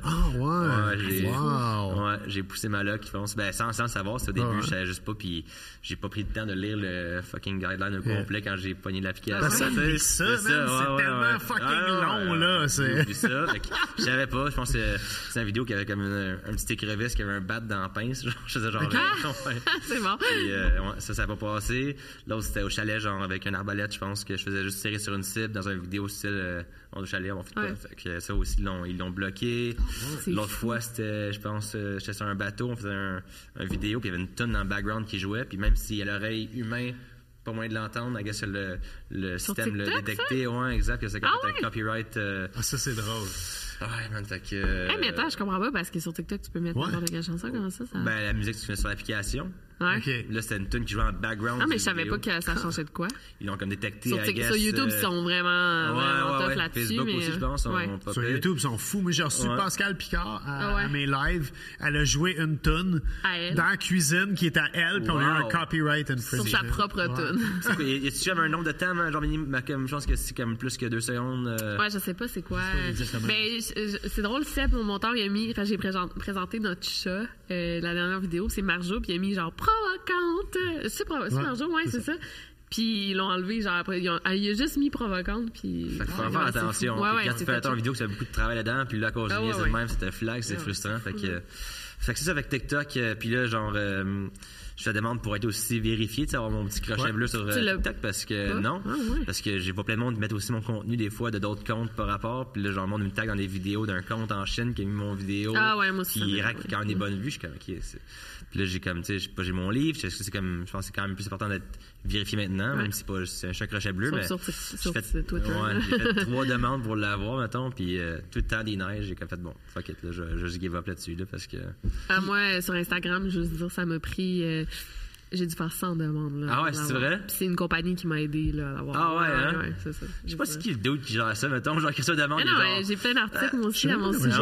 j'ai poussé ma loc, je pense. Ben, sans le savoir, c'est au début, je savais juste pas, puis j'ai pas pris le temps de lire le fucking guideline au complet quand j'ai pogné l'application. C'est tellement fucking long, là. C'est ça. Je savais pas, je pense que c'est une vidéo qui avait comme un petit écrevisse qui avait un bat dans la pince. Je faisais genre... C'est bon. Puis, ça va passer. L'autre, c'était au chalet, genre, avec une arbalète, je pense, que je faisais juste tirer sur une cible dans une vidéo style, au chalet, on fait pas. Fait que ça aussi, ils l'ont bloqué. L'autre fois, c'était, je pense, j'étais sur un bateau, on faisait un vidéo, puis il y avait une tonne dans le background qui jouait, puis même si à l'oreille humaine, pas moyen de l'entendre, I guess le système l'a détecté. Ouais, exact, que c'est comme un copyright. Ça, c'est drôle. Ouais, man, fait que... mais attends, je comprends pas, parce que sur TikTok, tu peux mettre n'importe quelle chanson, comment ça? Ben, la musique, tu fais sur l'application. Ouais. Okay. Là, c'était une tune qui jouait en background. Ah, mais je savais pas que ça changeait de quoi. Ils l'ont comme détecté, sur YouTube, ils sont vraiment tough là-dessus. Facebook aussi, je pense. Sur YouTube, ils sont fous. Moi, j'ai reçu Pascal Picard à mes lives. Elle a joué une tune dans la cuisine qui est à elle, puis on a eu un copyright infringement. Sur sa propre tune. Y a-tu un nombre de temps, genre, je pense que c'est comme plus que 2 secondes. Ouais, je sais pas c'est quoi. Mais c'est drôle, Seb, mon monteur, il a mis, j'ai présenté notre chat, la dernière vidéo, c'est Marjo, puis il a mis genre provocante. C'est Marjo, c'est ça. Puis ils l'ont enlevé, genre après, il a juste mis provocante, puis... Fait qu'il faut faire attention. Quand tu fais une vidéo, que tu as beaucoup de travail là-dedans, puis là, à cause de même, c'était flag, c'est frustrant. Fait que c'est ça avec TikTok, puis là, genre... je te demande pour être aussi vérifié, tu sais, avoir mon petit crochet bleu sur TikTok, parce que parce que j'ai pas plein de monde qui mettent aussi mon contenu des fois de d'autres comptes par rapport, puis là, genre, le monde me tag dans des vidéos d'un compte en Chine qui a mis mon vidéo, qui rack quand on est bonne vue, je suis comme, ok, puis là, j'ai comme, tu sais, j'ai mon livre, je pense que c'est quand même plus important d'être vérifié maintenant, même si c'est un crochet bleu, mais sur Twitter. J'ai fait 3 demandes pour l'avoir, mettons, puis tout le temps des neiges, j'ai comme fait, bon, fuck it, là, je give up là-dessus, là, parce que... moi, sur Instagram, je veux dire, ça m'a pris... j'ai dû faire 100 demandes. Là, ah ouais, c'est vrai? Puis c'est une compagnie qui m'a aidé là, à l'avoir. Ah ouais, hein? Ouais, c'est ça. Je sais pas si qui le doute qui gère ça, mettons, genre, qu'est-ce que ça demande? Mais non, j'ai plein d'articles, moi aussi, à mon sujet.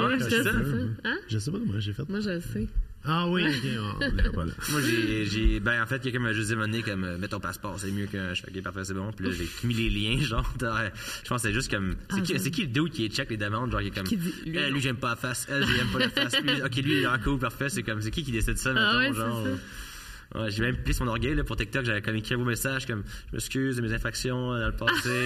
Je sais pas, moi, j'ai fait. Moi, je sais. Ah oui, ok, voilà. Moi, en fait, quelqu'un m'a juste demandé comme, mets ton passeport, c'est mieux que je fais, ok, parfait, c'est bon. Puis là, j'ai mis les liens, genre, je pense que c'est juste comme, c'est qui le dude qui check les demandes, genre, qui est comme, lui, j'aime pas la face, elle, j'aime pas la face, lui, ok, lui, il est en cool, parfait, c'est comme, c'est qui décide ça, mettons, genre. Ouais, j'ai même pris mon orgueil là, pour TikTok, j'avais comme écrit vos messages comme je m'excuse de mes infractions dans le passé,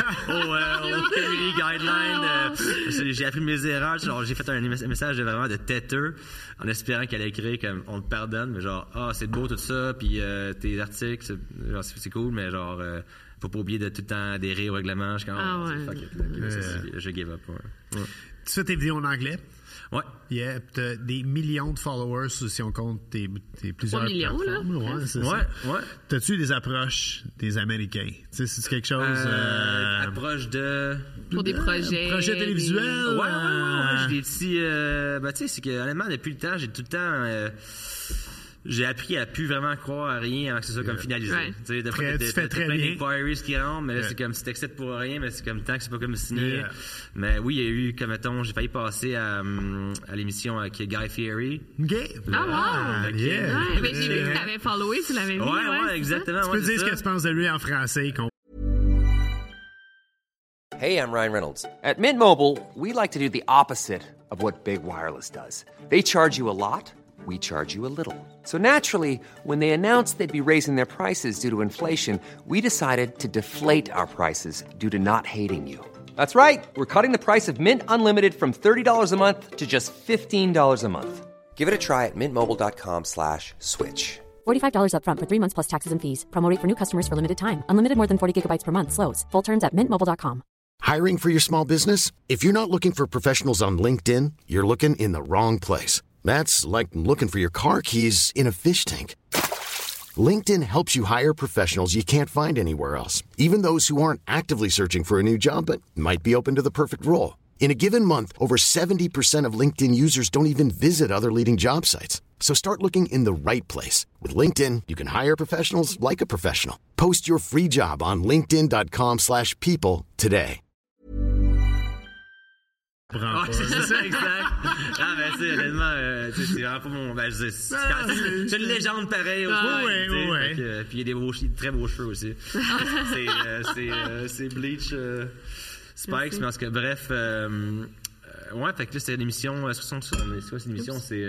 community guideline, j'ai appris mes erreurs, genre j'ai fait un message vraiment de têteux en espérant qu'elle ait écrit comme on te pardonne, mais genre c'est beau tout ça, puis tes articles c'est cool, mais genre faut pas oublier de tout le temps adhérer au règlement. Je suis comme, fuck it. Je give up. Ouais. Tu fais tes vidéos en anglais? Ouais. Yeah, t'as des millions de followers si on compte tes plusieurs 3 millions, là? Ouais, c'est ça. Ouais. T'as-tu des approches des Américains? Tu sais, c'est quelque chose... Approche de... Pour des projets... Projets télévisuels? Ouais. J'ai des petits... tu sais, c'est que, honnêtement, depuis le temps, j'ai tout le temps... j'ai appris à plus vraiment croire à rien avant que ce soit comme finalisé. Ouais. Tu sais, tu fais très plein bien. d'inquiries qui rentrent, mais là, c'est comme si t'acceptes pour rien, mais c'est comme tant que c'est pas comme signé. Mais oui, il y a eu, comme mettons, j'ai failli passer à l'émission avec Guy Fieri. OK. Ah, wow! Yeah. Ouais, mais j'ai vu que t'avais followé, tu l'avais vu. Ouais, exactement. Tu peux dire ce que tu penses de lui en français. Hey, I'm Ryan Reynolds. At Mint Mobile, we like to do the opposite of what Big Wireless does. They charge you a lot. We charge you a little. So naturally, when they announced they'd be raising their prices due to inflation, we decided to deflate our prices due to not hating you. That's right. We're cutting the price of Mint Unlimited from $30 a month to just $15 a month. Give it a try at mintmobile.com/switch. $45 up front for 3 months plus taxes and fees. Promo rate for new customers for limited time. Unlimited more than 40 gigabytes per month. Slows full terms at mintmobile.com. Hiring for your small business? If you're not looking for professionals on LinkedIn, you're looking in the wrong place. That's like looking for your car keys in a fish tank. LinkedIn helps you hire professionals you can't find anywhere else, even those who aren't actively searching for a new job but might be open to the perfect role. In a given month, over 70% of LinkedIn users don't even visit other leading job sites. So start looking in the right place. With LinkedIn, you can hire professionals like a professional. Post your free job on linkedin.com/people today. C'est ça, exact. Ben, tu sais, honnêtement, c'est vraiment pas mon. Ben, c'est une légende pareille aussi. Oui. Puis il y a des très beaux cheveux aussi. C'est Bleach Spikes, mais en tout cas, bref. Fait que là, c'était une émission. C'est quoi cette émission? C'est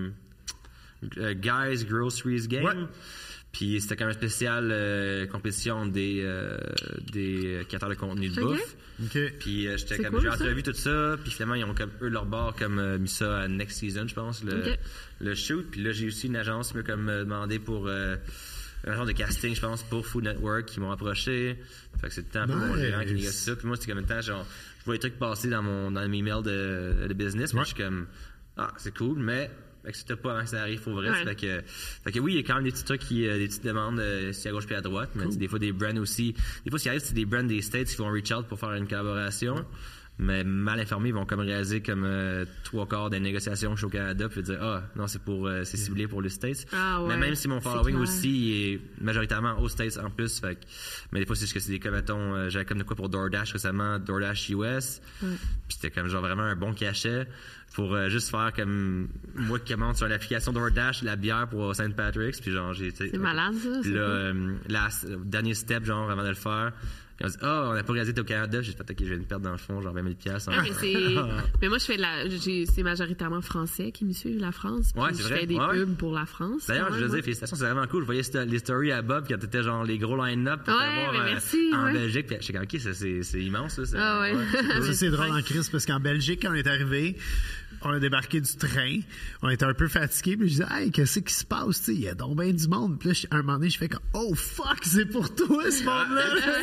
Guys Groceries Game. Ouais. Puis c'était quand même un spécial compétition des créateurs de contenu de bouffe. Okay. Puis j'étais comme cool, j'ai entrevu tout ça, puis finalement ils ont comme eux leur bord comme mis ça à Next Season, je pense, le shoot. Puis là j'ai aussi une agence qui m'a demandé pour un genre de casting, je pense, pour Food Network qui m'ont approché. Fait que c'est le temps pour mon gérant qui négocie ça. Puis moi c'était comme le temps genre je vois les trucs passer dans mes mails de business, puis je suis comme c'est cool, mais accepte pas avant que ça arrive pour vrai. Fait que oui, il y a quand même des petits trucs des petites demandes si à gauche puis à droite, mais des fois des brands aussi. Des fois ce qui arrive, c'est des brands des States qui vont reach out pour faire une collaboration. Mais mal informés, ils vont comme réaliser comme 3/4 des négociations chez au Canada puis dire non, c'est ciblé pour les States. Mais même si mon following aussi est majoritairement aux States en plus, mais des fois c'est juste que c'est des comme mettons, j'avais comme de quoi pour DoorDash récemment, DoorDash US, puis c'était comme genre vraiment un bon cachet pour juste faire comme moi qui commande sur l'application DoorDash la bière pour St. Patrick's, puis genre c'est malade ça. Puis là dernier step genre avant de le faire, ils ont dit on n'a pas réalisé au Canada. J'ai fait je vais me perdre dans le fond genre 20 000$. Mais moi je fais c'est majoritairement français qui me suivent, la France. Ouais, c'est vrai. Je fais des pubs pour la France. D'ailleurs, je veux dire félicitations, c'est vraiment cool. Je voyais les stories à Bob quand t'étais genre les gros line-up pour voir en Belgique. Puis j'étais comme OK, c'est immense ça. Ça c'est drôle en crise parce qu'en Belgique quand on est arrivé, on a débarqué du train, on était un peu fatigués, puis je disais hey, qu'est-ce qui se passe, il y a donc bien du monde. Puis là à un moment donné, je fais comme oh fuck, c'est pour toi ce monde-là.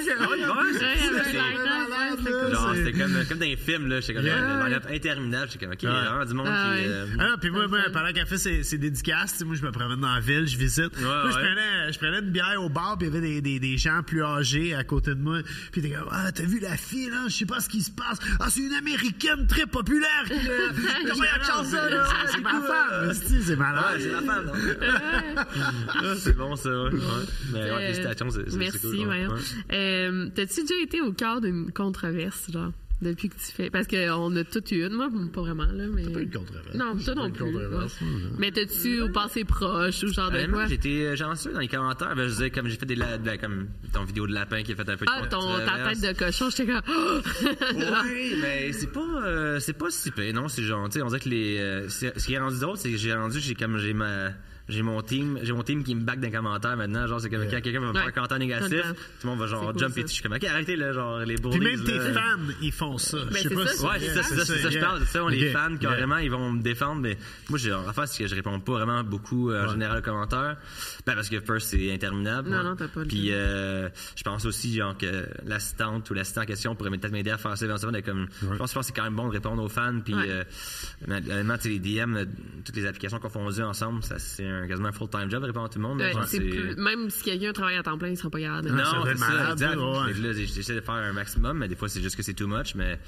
C'était comme dans les films là, j'étais comme un line-up interminable, j'étais comme OK, il y a vraiment du monde qui puis moi pendant qu'elle fait ses dédicaces, moi je me promène dans la ville, je visite. Moi je prenais une bière au bar, puis il y avait des gens plus âgés à côté de moi, puis t'es comme t'as vu la fille là, je sais pas ce qui se passe. C'est une américaine très populaire. Comment il y a de chance ça là? C'est ma femme. C'est malade. C'est ma femme. C'est bon ça. Mais félicitations, c'est cool. Merci, voyons. T'as-tu déjà été au cœur d'une controverse, genre, depuis que tu fais... Parce qu'on a toutes eu une, moi, pas vraiment, là, mais... T'as pas une controverse. Non, toi non plus. Mais t'as-tu au passé proche ou genre de quoi? J'étais chanceux dans les commentaires. Je disais, comme j'ai fait comme ton vidéo de lapin qui a fait un peu de ta tête de cochon, j'étais comme... Oui, mais c'est pas si pire, non, c'est genre, tu sais, on dirait que ce qui est rendu drôle, c'est que j'ai j'ai mon team qui me back dans les commentaires maintenant. Genre, c'est comme quand quelqu'un va me faire un commentaire négatif, tout le monde va genre cool, jump et je suis comme, OK, arrêtez là, genre, les bullies. Puis même tes fans, ils font ça. Je sais pas si ouais, c'est ça, je parle. C'est ça, les fans, carrément, ils vont me défendre. Mais moi, en fait, c'est que je réponds pas vraiment beaucoup en général aux commentaires. Ben, parce que first, c'est interminable. Non, t'as pas le Puis, je pense aussi, genre, que l'assistante ou l'assistant en question pourrait peut-être m'aider à faire ça éventuellement. Comme, je pense que c'est quand même bon de répondre aux fans. Puis, honnêtement, tu sais, les DM, toutes les applications confondues ensemble, ça, c'est quasiment un full-time job de répondre à tout le monde. Même si quelqu'un travaille à temps plein, il sera pas capable. Non, c'est ça, exact. Ouais. Là, j'essaie de faire un maximum, mais des fois, c'est juste que c'est too much. Mais,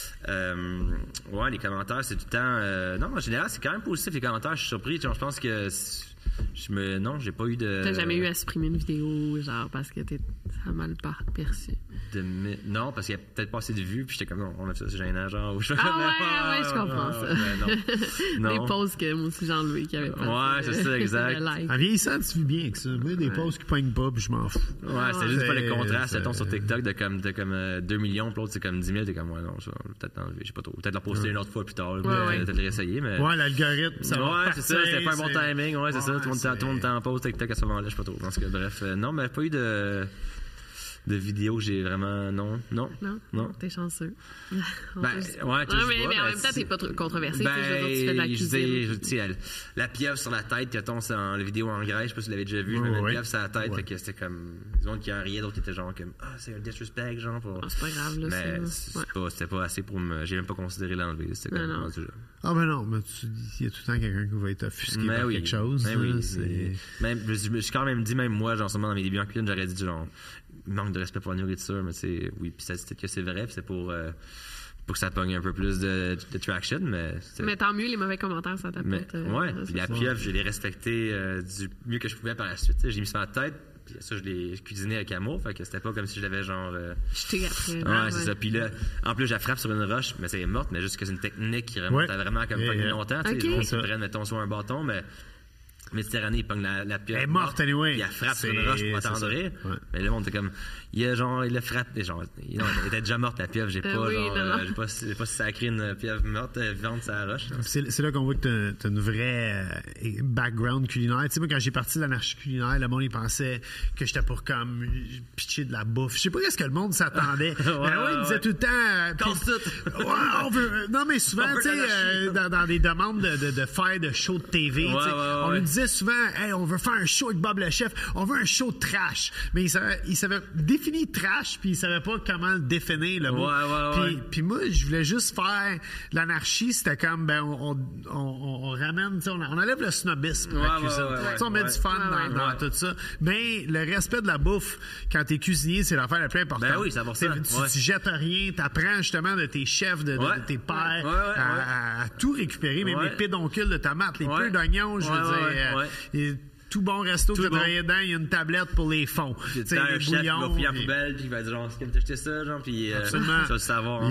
les commentaires, c'est tout le temps. Non, en général, c'est quand même positif, les commentaires. Je suis surpris. Je pense que. Non, j'ai pas eu de. T'as jamais eu à supprimer une vidéo, genre, parce que ça a mal perçu. Non, parce qu'il y a peut-être pas assez de vues, puis j'étais comme, non, on a fait ça, c'est gênant, genre. Ouais, je comprends ça. Non. Des posts que moi aussi j'ai enlevés qui avaient pas. Ouais, c'est ça, exact. En vieillissant, tu vis bien avec ça. Moi, des posts qui poignent pas, puis je m'en fous. Ouais, c'est juste pas le contraste, mettons, sur TikTok, de comme 2 millions, puis l'autre, c'est comme 10 000, t'es comme, ouais, non, ça, peut-être enlever, je sais pas trop. Peut-être la poster une autre fois plus tard, peut-être le réessayer, mais. Ouais, l'algorithme, ça va. Ouais, c'est ça, c'était pas un bon timing, ouais, c'est ça. Tout le monde t'en pose TikTok à ce moment-là, je sais pas trop. Parce que, bref, non, mais pas eu de vidéos, j'ai vraiment. Non. T'es chanceux. Ouais, mais en même temps, t'es pas trop controversé. Tu fais de la cuisine. La pieuvre sur la tête, que dans la vidéo en Grèce, je sais pas si vous l'avez déjà vu, je me mets une pieuvre sur la tête, fait que c'était comme. Les gens qui en riaient, d'autres qui étaient genre comme, c'est un disrespect, genre. C'est pas grave, là. Mais c'était pas assez pour me. J'ai même pas considéré l'enlever. C'était comme. Non. Ah, ben non, mais il y a tout le temps quelqu'un qui va être offusqué par quelque chose. Je me suis quand même dit, même moi, genre, dans mes débuts en cuisine, j'aurais dit, genre, manque de respect pour la nourriture, mais c'est oui, puis peut-être que c'est vrai, puis c'est pour que ça pogne un peu plus de traction, mais tant mieux, les mauvais commentaires, ça t'apporte. Puis la pieuvre, je l'ai respectée du mieux que je pouvais par la suite. J'ai mis ça à la tête, puis ça, je l'ai cuisiné avec amour, fait que c'était pas comme si je l'avais genre. Jeté après. Ouais, c'est ça. Puis là, en plus, je la frappe sur une roche, mais c'est morte, mais juste que c'est une technique qui remonte à vraiment comme pas longtemps. Tu sais, on prenne, mettons, soit un bâton, mais. Méditerranée, il pogne la pieuvre. Elle est morte, anyway. Puis elle frappe sur une roche pour attendrir. Ouais. Mais là, le monde était comme, il a frappé, genre, elle était déjà morte, la pieuvre. J'ai pas sacré une pieuvre morte vivante sur la roche. C'est là qu'on voit que t'as une vraie background culinaire. Tu sais, moi, quand j'ai parti de l'anarchie culinaire, le monde, il pensait que j'étais pour comme pitcher de la bouffe. Je sais pas qu'est-ce que le monde s'attendait. Il disait tout le temps. On veut. Non, mais souvent, tu sais, dans des demandes de faire de show de TV, on lui disait souvent, hey, on veut faire un show avec Bob le chef, on veut un show de trash. Mais il savait définir trash, puis il savait pas comment le définir, le mot. Puis moi, je voulais juste faire l'anarchie, c'était comme, on ramène, on enlève le snobisme à la cuisine. On met du fun dans tout ça. Mais le respect de la bouffe, quand t'es cuisinier, c'est l'affaire la plus importante. Ben oui, ça va ça. Tu jettes rien, t'apprends justement de tes chefs, de tes pères, à tout récouper, même les pédoncules de tomates, les peu d'oignons, je veux dire. Et tout bon resto que tu as travaillé dedans, il y a une tablette pour les fonds. Tu sais, un chef qui va fouiller la poubelle, puis il va dire, genre, c'est comme t'as acheté ça, genre, puis tu vas le savoir.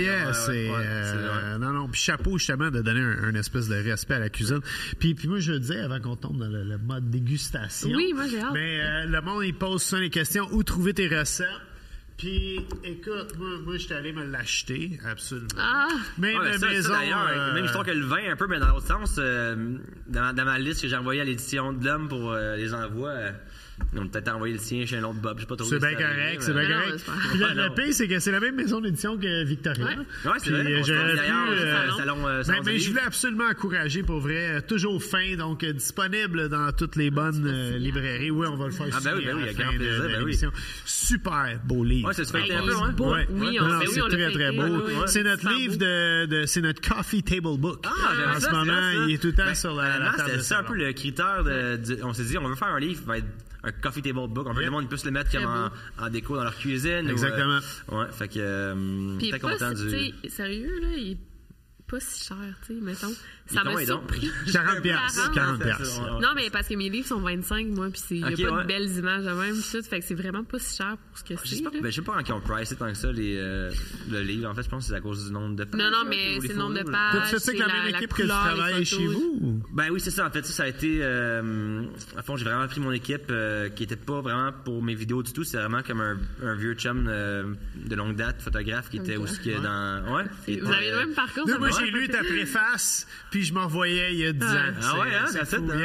Non, puis chapeau, justement, de donner un espèce de respect à la cuisine. Puis moi, je veux dire, avant qu'on tombe dans le mode dégustation. Oui, moi, j'ai hâte. Mais le monde, il pose souvent les questions, où trouver tes recettes? Puis, écoute, moi, j'étais allé me l'acheter, absolument. Même la maison... d'ailleurs, même histoire que le vin, un peu, mais dans l'autre sens, dans ma liste que j'ai envoyée à l'édition de l'Homme pour les envois... on a peut-être envoyé le sien chez un autre Bob, je sais pas trop. C'est bien correct, c'est bien correct. Puis le pire, c'est que c'est la même maison d'édition que Victoria. Ouais, c'est vrai. J'aurais pu... salon mais je voulais absolument encourager, pour vrai. Toujours fin, donc disponible dans toutes les bonnes librairies. Oui, on va le faire à la fin de l'émission. Super beau livre. Ouais, ça se fait un peu, Oui, c'est très, très beau. C'est notre livre c'est notre coffee table book. En ce moment, il est tout le temps sur la table. C'est un peu le critère on s'est dit, on veut faire un livre qui va être un coffee table book. On veut que le monde puisse le mettre comme en déco dans leur cuisine. Exactement. Fait que très content du... Sérieux, là, il est pas si cher, tu sais, mettons. Ça m'a surpris. 40$. Non, mais parce que mes livres sont 25, moi, puis il n'y a pas de belles images de même, tout. Fait que c'est vraiment pas si cher pour ce que c'est. Je sais pas en qui on price tant que ça, le livre. En fait, je pense que c'est à cause du nombre de pages. Non, mais c'est le nombre de pages. Tu sais que la même équipe que tu travailles chez vous? Ben oui, c'est ça. En fait, ça a été. À fond, j'ai vraiment pris mon équipe qui était pas vraiment pour mes vidéos du tout. C'est vraiment comme un vieux chum de longue date, photographe, qui était aussi dans. Vous avez le même parcours. Moi, j'ai lu ta préface. puis je m'en revoyais il y a 10 ans. Ah ouais, hein, c'est ça. Non,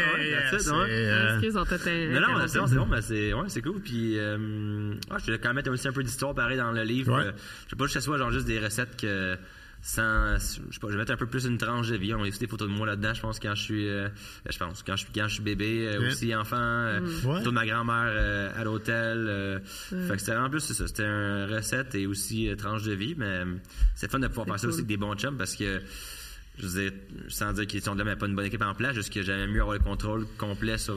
c'est bon, mais c'est cool. Puis, je vais quand même mettre aussi un peu d'histoire pareil dans le livre. Ouais. Je sais pas que ce soit genre juste des recettes que sans, je sais pas, je vais mettre un peu plus une tranche de vie. On a aussi des photos de moi là-dedans, je pense, quand je suis bébé, aussi enfant, photos de ma grand-mère à l'hôtel. Fait que c'était en plus, c'est ça, c'était une recette et aussi tranche de vie, mais c'est fun de pouvoir faire ça aussi avec des bons chums parce que je veux dire, sans dire qu'ils sont là, mais pas une bonne équipe en place, juste que j'aimais mieux avoir le contrôle complet sur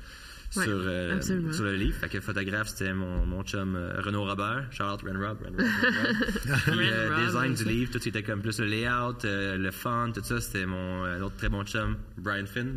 le livre. Fait que le photographe, c'était mon chum Renaud Robert. Charlotte Renrob. Puis design du livre, tout c'était comme plus le layout, le font, tout ça, c'était mon autre très bon chum, Brian Finn.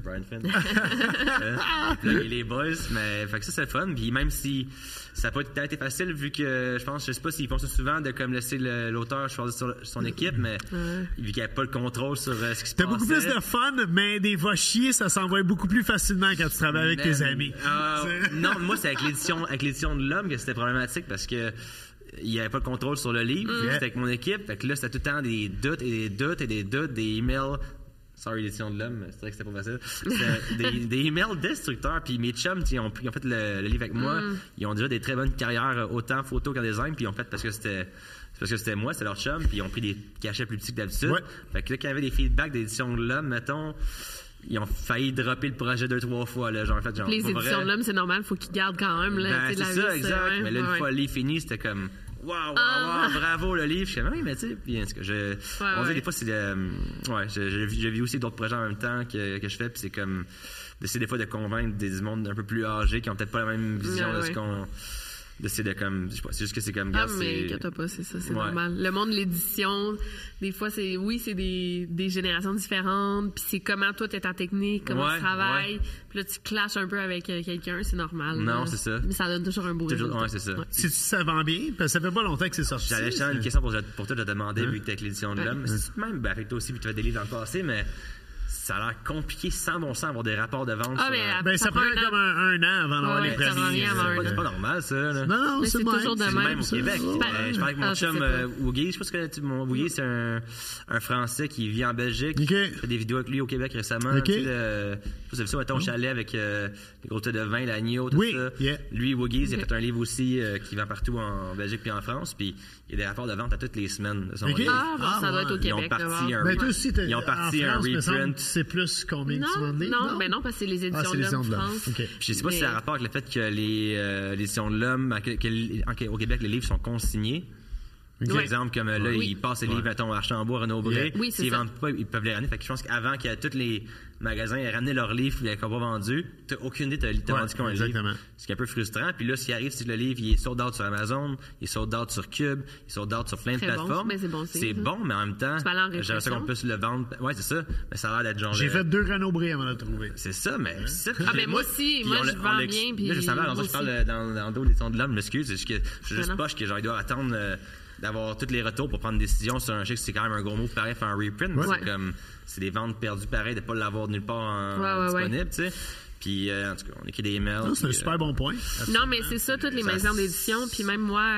Les boys, mais fait que ça c'est fun. Puis même si ça n'a pas été facile, vu que je sais pas s'ils font ça souvent, de comme laisser l'auteur choisir sur son équipe, mais vu qu'il n'y avait pas le contrôle sur ce qui se passait. C'était beaucoup plus de fun, mais des va chier, ça s'envoie beaucoup plus facilement quand tu travailles avec tes amis. Non, moi, c'est avec l'édition de l'Homme que c'était problématique parce que il n'y avait pas de contrôle sur le livre. C'était avec mon équipe. Fait que là, c'était tout le temps des doutes, des emails. Sorry, l'édition de l'Homme, c'est vrai que c'était pas facile. C'était des emails destructeurs. Puis mes chums, ils ont fait le livre avec moi. Ils ont déjà des très bonnes carrières, autant photo qu'en design. Puis ils ont fait parce que c'était moi, c'est leur chum. Puis ils ont pris des cachets plus petits que d'habitude. Ouais. Fait que là, quand il y avait des feedbacks d'édition de l'Homme, mettons, ils ont failli dropper le projet 2-3 fois. Là, genre, en fait, les éditions de l'Homme, c'est normal, il faut qu'ils gardent quand même. Là, c'est ça, exact. Mais là, une fois le livre fini, c'était comme wow, bravo le livre. Je suis comme, oui, mais tu sais, puis on dit des fois, c'est je vis aussi d'autres projets en même temps que je fais, puis c'est comme d'essayer des fois de convaincre des mondes un peu plus âgés qui ont peut-être pas la même vision de ce qu'on. D'essayer de comme, je sais pas, c'est juste que c'est comme mais inquiète pas, c'est ça, c'est normal. Le monde de l'édition, des fois c'est des générations différentes, puis c'est comment toi t'es ta technique, comment tu travailles, puis là tu clashes un peu avec quelqu'un, c'est normal. Non, là. c'est ça. Mais ça donne toujours un beau résultat. Ouais, c'est ça. Ouais. Si ça vend bien, parce que ça fait pas longtemps que c'est sorti. J'allais faire une question pour toi de te demander, vu que t'es avec l'édition de l'Homme, même avec toi aussi, puis tu fais des livres dans le passé, mais ça a l'air compliqué sans bon sens avoir des rapports de vente. Ça prend comme un an avant d'avoir les premiers. C'est pas normal, ça. Là. Non, c'est toujours de même au Québec. Je parle avec mon chum Woogie. Je sais pas si tu connais mon Woogie, c'est un Français qui vit en Belgique. J'ai fait des vidéos avec lui au Québec récemment. Je sais pas si vous savez ça, au chalet avec les gros thés de vin, l'agneau, tout ça. Lui, Woogie, il a fait un livre aussi qui vend partout en Belgique puis en France. Puis il y a des rapports de vente à toutes les semaines de son livre. Ça doit être au Québec. Ils ont parti un reprint. C'est plus combien tu vends de livres? Non, parce que c'est les éditions de l'Homme France. Je sais pas si ça a rapport avec le fait que les éditions de l'Homme, au Québec, les livres sont consignés. Par exemple, comme là, ils passent les livres, mettons, à Archambault, Renaud-Bré. S'ils vendent pas, ils peuvent les ramener. Fait que je pense qu'avant que tous les magasins aient ramené leurs livres et qu'ils n'ont pas vendu, t'as aucune idée, t'as vendu qu'on un livre. Ce qui est un peu frustrant. Puis là, s'il arrive, c'est que le livre, il est sold out sur Amazon, il est sold out sur Cube, il est sold out sur plein de plateformes. C'est bon, mais en même temps, j'aimerais ça qu'on puisse le vendre. Ouais, c'est ça. Mais ça a l'air d'être genre. J'ai fait 2 Renaud-Bré avant de le trouver. C'est ça, mais. Mais moi aussi, moi, je vends bien. Puis là, je parle dans le dos des sons de l'Homme, je m'excuse. C'est juste poche que genre, il doit attendre d'avoir tous les retours pour prendre une décision sur un chèque. C'est quand même un gros mot pareil, faire un reprint. C'est comme, c'est des ventes perdues pareil, de ne pas l'avoir nulle part disponible, tu sais. Puis, en tout cas, on écrit des emails. Non, c'est un super bon point. Non, mais c'est ça, toutes les maisons d'édition. Puis même moi,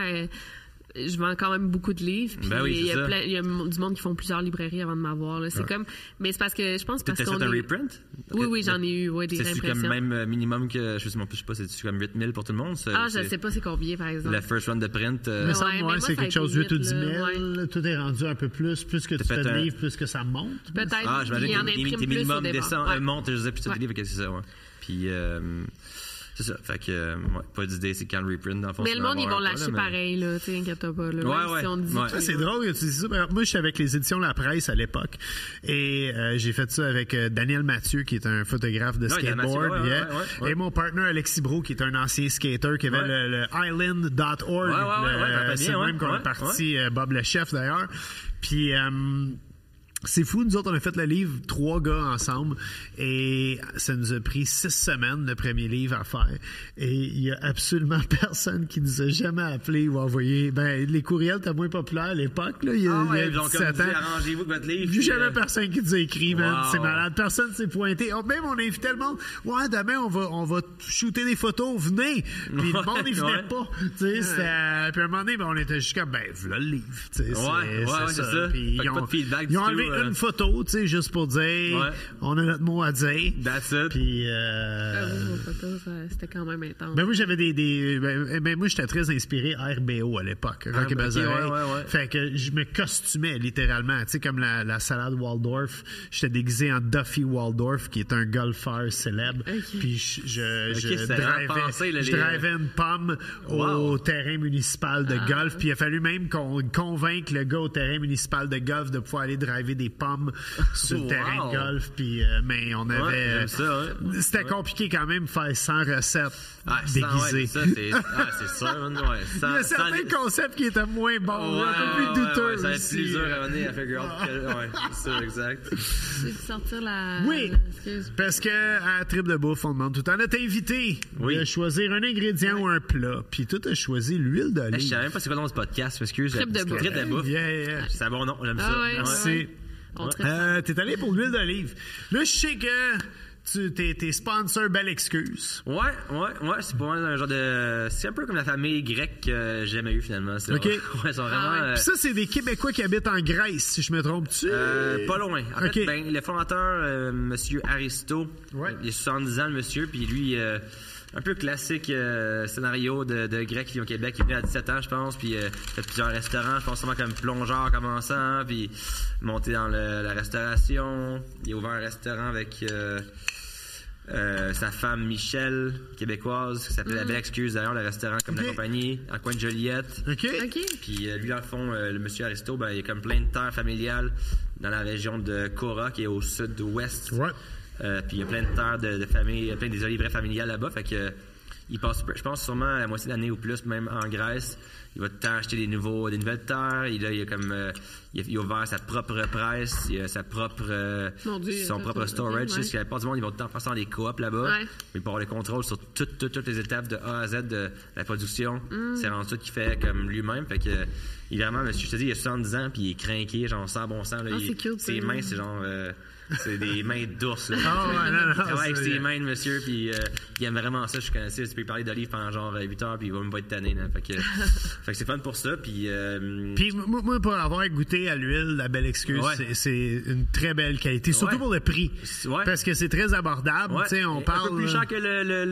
je vends quand même beaucoup de livres. Puis il y a du monde qui font plusieurs librairies avant de m'avoir. Là. C'est comme, mais c'est parce que je pense parce qu'on un reprint? Oui, j'en ai eu, des réimpressions. C'est comme même minimum que, je sais pas, c'est comme 8 000 pour tout le monde? Je sais pas c'est combien, par exemple. Le first run de print. Mais ça, c'est quelque chose de 8 ou 10 000. Tout est rendu un peu plus que tu fais de livres, plus que ça monte. Peut-être. Il y en imprime plus minimum descend, monte, je sais plus, des livres, c'est ça, Puis, c'est ça. Fait que, pas d'idée, c'est quand le reprint, dans le fond. Mais le monde, ils vont lâcher pareil, là. Tu sais, inquiète pas, là. Si on dit c'est drôle que tu dis ça. Moi, je suis avec les éditions La Presse à l'époque. Et j'ai fait ça avec Daniel Mathieu, qui est un photographe de skateboard. Et mon partenaire Alexis Bro, qui est un ancien skater, qui avait le island.org. C'est le même qu'on a parti, Bob le chef, d'ailleurs. Puis, c'est fou, nous autres, on a fait le livre 3 gars ensemble et ça nous a pris 6 semaines, le premier livre à faire. Et il y a absolument personne qui nous a jamais appelé ou envoyé. Les courriels étaient moins populaires à l'époque, là. Il y a 17 ans. Arrangez-vous votre livre. J'ai jamais personne qui nous a écrit, man. C'est malade. Personne s'est pointé. Même on a invité le monde. Ouais, demain, on va shooter des photos. Venez. Puis le monde, il venait pas. Tu sais, puis à un moment donné, on était juste comme, voilà le livre. C'est ça. Puis ils ont enlevé. une photo, tu sais, juste pour dire, on a notre mot à dire. That's it. Puis, vos photos, c'était quand même intense. Ben moi, j'avais moi, j'étais très inspiré RBO à l'époque. Rock et Bazaret. Fait que je me costumais, littéralement. Tu sais, comme la salade Waldorf. J'étais déguisé en Duffy Waldorf, qui est un golfeur célèbre. Puis je drivais une pomme au terrain municipal de golf. Puis il a fallu même qu'on convainque le gars au terrain municipal de golf de pouvoir aller driver des pommes sur le terrain de golf. Puis, mais on avait... C'était compliqué quand même de faire 100 recettes déguisées. C'est sûr. Il y a certains concepts qui étaient moins bons, un peu plus douteux. Ça va être plus dur à venir à figure out. C'est ça, exact. Tu veux sortir la... Oui, parce que à Trip de Bouffe, on demande tout le temps à notre invité de choisir un ingrédient ou un plat. Puis toi, tu as choisi l'huile d'olive. Je savais même pas c'est quoi le nom de ce podcast. Excuse. Trip de Bouffe. Trip de Bouffe. C'est un bon nom, j'aime ça. T'es allé pour l'huile d'olive. Là, je sais que t'es sponsor Belle Excuse. Ouais. C'est pour moi un genre de... C'est un peu comme la famille grecque que j'ai jamais eu finalement. OK. Ouais, ils sont vraiment... Puis ça, c'est des Québécois qui habitent en Grèce, si je me trompe-tu? Pas loin. En fait, le fondateur, monsieur Aristo, il a 70 ans, le monsieur, puis lui... un peu classique scénario de grec qui vit au Québec. Il est venu à 17 ans, je pense, puis il fait plusieurs restaurants. Je pense sûrement comme plongeur commençant, puis monté dans la restauration. Il a ouvert un restaurant avec sa femme Michelle, québécoise, qui s'appelait La Belle Excuse, d'ailleurs, le restaurant comme la compagnie, en coin de Joliette. OK. Puis lui, dans le fond, le monsieur Aristo, il y a comme plein de terres familiales dans la région de Cora, qui est au sud-ouest. Ouais. Puis il y a plein de terres de famille, plein des oliveraies familiales là-bas. Fait que il passe, je pense, sûrement la moitié de l'année ou plus, même en Grèce. Il va tout le temps acheter des nouvelles terres. Il a comme il a ouvert sa propre presse, il a sa propre son propre storage. Parce que la plupart du monde, ils vont tout le temps passer dans des coops là-bas. Il peut avoir le contrôle sur toutes les étapes de A à Z de la production. C'est vraiment ça qu'il fait comme lui-même. Fait que il vraiment, monsieur, je te dis, il a 70 ans puis il est crinqué, genre sans bon sens. Là, c'est cute, ses mains, c'est genre c'est des mains d'ours. Il travaille avec ses mains, monsieur, puis il aime vraiment ça. Je connaissais, tu peux lui parler d'olive pendant genre 8 heures, puis il va même pas être tanné. Fait que c'est fun pour ça. Puis moi, pour avoir goûté à l'huile, La Belle Excuse, c'est une très belle qualité, surtout pour le prix. Parce que c'est très abordable. On parle... Un peu plus cher que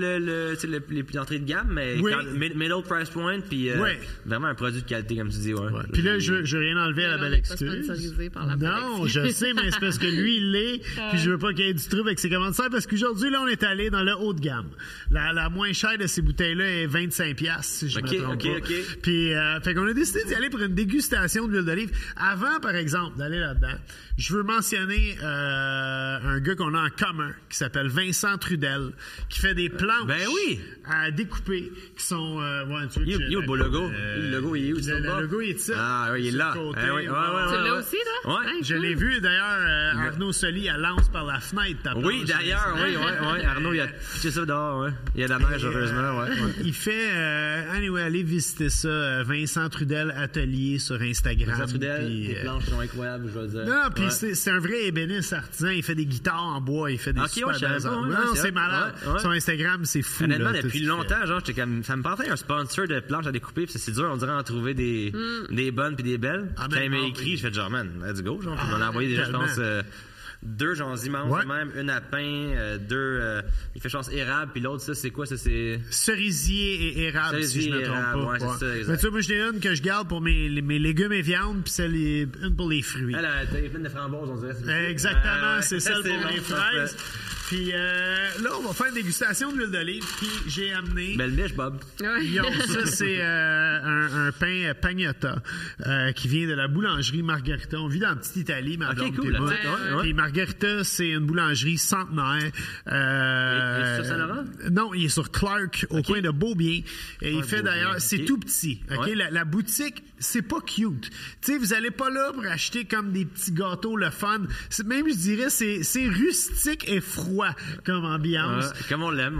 les entrées de gamme, mais middle price point, puis vraiment un produit de qualité, comme tu dis. Puis là, je veux rien enlever à La Belle Excuse. Non, je sais, mais c'est parce que lui, il l'est. Puis je veux pas qu'il y ait du trouble avec ses commanditaires parce qu'aujourd'hui, là, on est allé dans le haut de gamme. La moins chère de ces bouteilles-là est 25$, si je me trompe pas. Puis, fait qu'on a décidé d'y aller pour une dégustation d'huile d'olive. Avant, par exemple, d'aller là-dedans, je veux mentionner un gars qu'on a en commun qui s'appelle Vincent Trudel, qui fait des planches à découper qui sont... il est où le beau logo? Le logo, il est où? Le logo, il est ça. Ah, oui, il est là. Tu l'as aussi, là? Je l'ai vu, d'ailleurs, Arnaud Soli, elle lance par la fenêtre. Oui, d'ailleurs, Arnaud, il a pitché ça dehors, Il y a de la neige, heureusement, Il fait... allez visiter ça. Vincent Trudel Atelier sur Instagram. Vincent Trudel, les planches sont incroyables, je veux dire. Non, puis c'est un vrai ébéniste artisan. Il fait des guitares en bois, il fait des super belles armes. Non, c'est malade. Son Instagram, c'est fou. Honnêtement, depuis longtemps, genre, j'étais comme... Ça me pensait un sponsor de planches à découper, puis c'est dur, on dirait, en trouver des bonnes puis des belles. Quand il m'a écrit, je fais genre, man, let's go. Genre, on en a envoyé déjà, je pense... 2 genre immenses même, une à pain, 2 il fait je pense érable, puis l'autre ça c'est quoi ça c'est cerisier et érable si je me trompe pas. C'est ça, exact. Mais tu vois, moi j'en ai une que je garde pour mes légumes et viandes, puis une pour les fruits. Elle est pleine de framboises, on dirait. Exactement, c'est celle pour les fraises. Puis là, on va faire une dégustation d'huile d'olive. Puis j'ai amené... Belle niche, Bob. Ça, c'est un pain pagnotta qui vient de la boulangerie Margherita. On vit dans la petite Italie, mais cool. Puis Margherita, c'est une boulangerie centenaire. Il est sur Saint-Laurent? Non, il est sur Clark, au coin de Beaubien. Et il fait d'ailleurs... C'est tout petit. La boutique, c'est pas cute. Tu sais, vous allez pas là pour acheter comme des petits gâteaux, le fun. Même, je dirais, c'est rustique et froid comme ambiance. Comme on l'aime,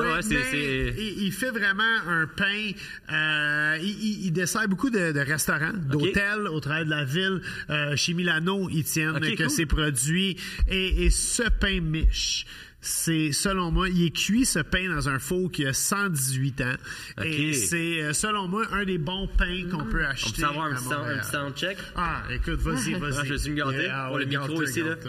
il fait vraiment un pain. Il dessert beaucoup de restaurants, d'hôtels au travers de la ville. Chez Milano, ils tiennent ses produits. Et ce pain miche, c'est, selon moi, il est cuit ce pain dans un four qui a 118 ans. Okay. Et c'est, selon moi, un des bons pains qu'on peut acheter. On peut avoir un petit soundcheck? Ah, écoute, vas-y. Je suis gâté. Pour le micro ici, là.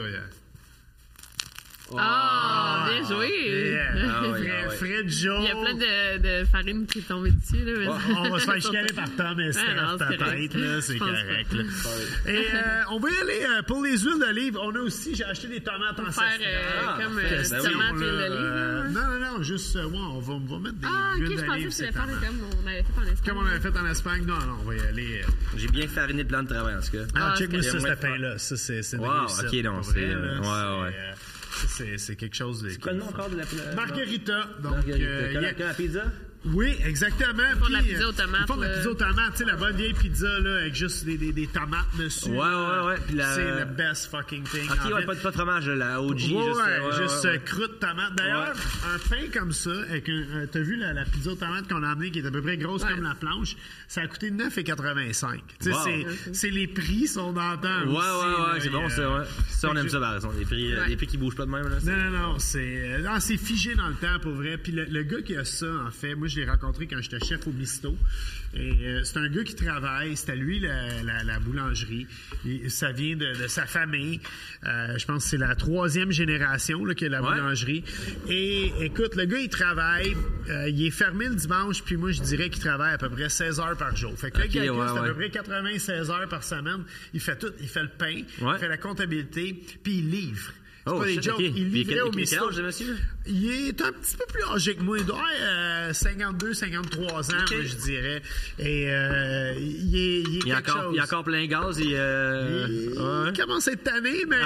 Bien joué! Fred Joe. Il y a plein de farine qui est tombée dessus. Là, on va se faire chicaner par Tom et Steph, ta tête, là, c'est correct. Là. Et on va y aller pour les huiles d'olive. On a aussi, j'ai acheté des tomates en faire comme tomates huile d'olive. Non, juste, on va mettre des huiles d'olive. Je pensais que tu allais faire comme on avait fait en Espagne. Comme on avait fait en Espagne, non, on va y aller. J'ai bien fariné le plan de travail, en tout cas. Check-moi ça, ce pain-là. Ça, c'est wow, ok, non, c'est... Ouais. C'est quelque chose de... C'est quoi le nom encore de la... Margarita. Donc, Margarita. La pizza? Oui, exactement. Ils font de la pizza aux tomates. Ils font de la pizza aux tomates, tu sais, la bonne vieille pizza là, avec juste des tomates dessus. Ouais. C'est le best fucking thing. Ok, pas de fromage, la OG. Juste croûte tomate. D'ailleurs, un pain comme ça, avec t'as vu la pizza aux tomates qu'on a amenée, qui est à peu près grosse comme la planche, ça a coûté 9,85. Tu sais, c'est les prix sont dans le temps. Ouais, c'est bon ça, ouais. Ça, on aime ça, par exemple. Les prix qui bougent pas de même, là. Non, c'est figé dans le temps, pour vrai. Puis le gars qui a ça, en fait, moi, je l'ai rencontré quand j'étais chef au Misto. Et c'est un gars qui travaille. C'était lui, la boulangerie. Et ça vient de sa famille. Je pense que c'est la 3e génération là, qui a la boulangerie. Et écoute, le gars, il travaille. Il est fermé le dimanche. Puis moi, je dirais qu'il travaille à peu près 16 heures par jour. Fait que là, c'est à peu près 96 heures par semaine. Il fait tout. Il fait le pain. Il fait la comptabilité. Puis il livre. C'est pas des jokes. Okay. Il livrait au Misto. Quel âge, monsieur? Il est un petit peu plus âgé que moi. Il doit avoir 52, 53 ans, moi, je dirais. Et il est quelque chose. Il a encore plein gaz. Il commence à être tanné, mais...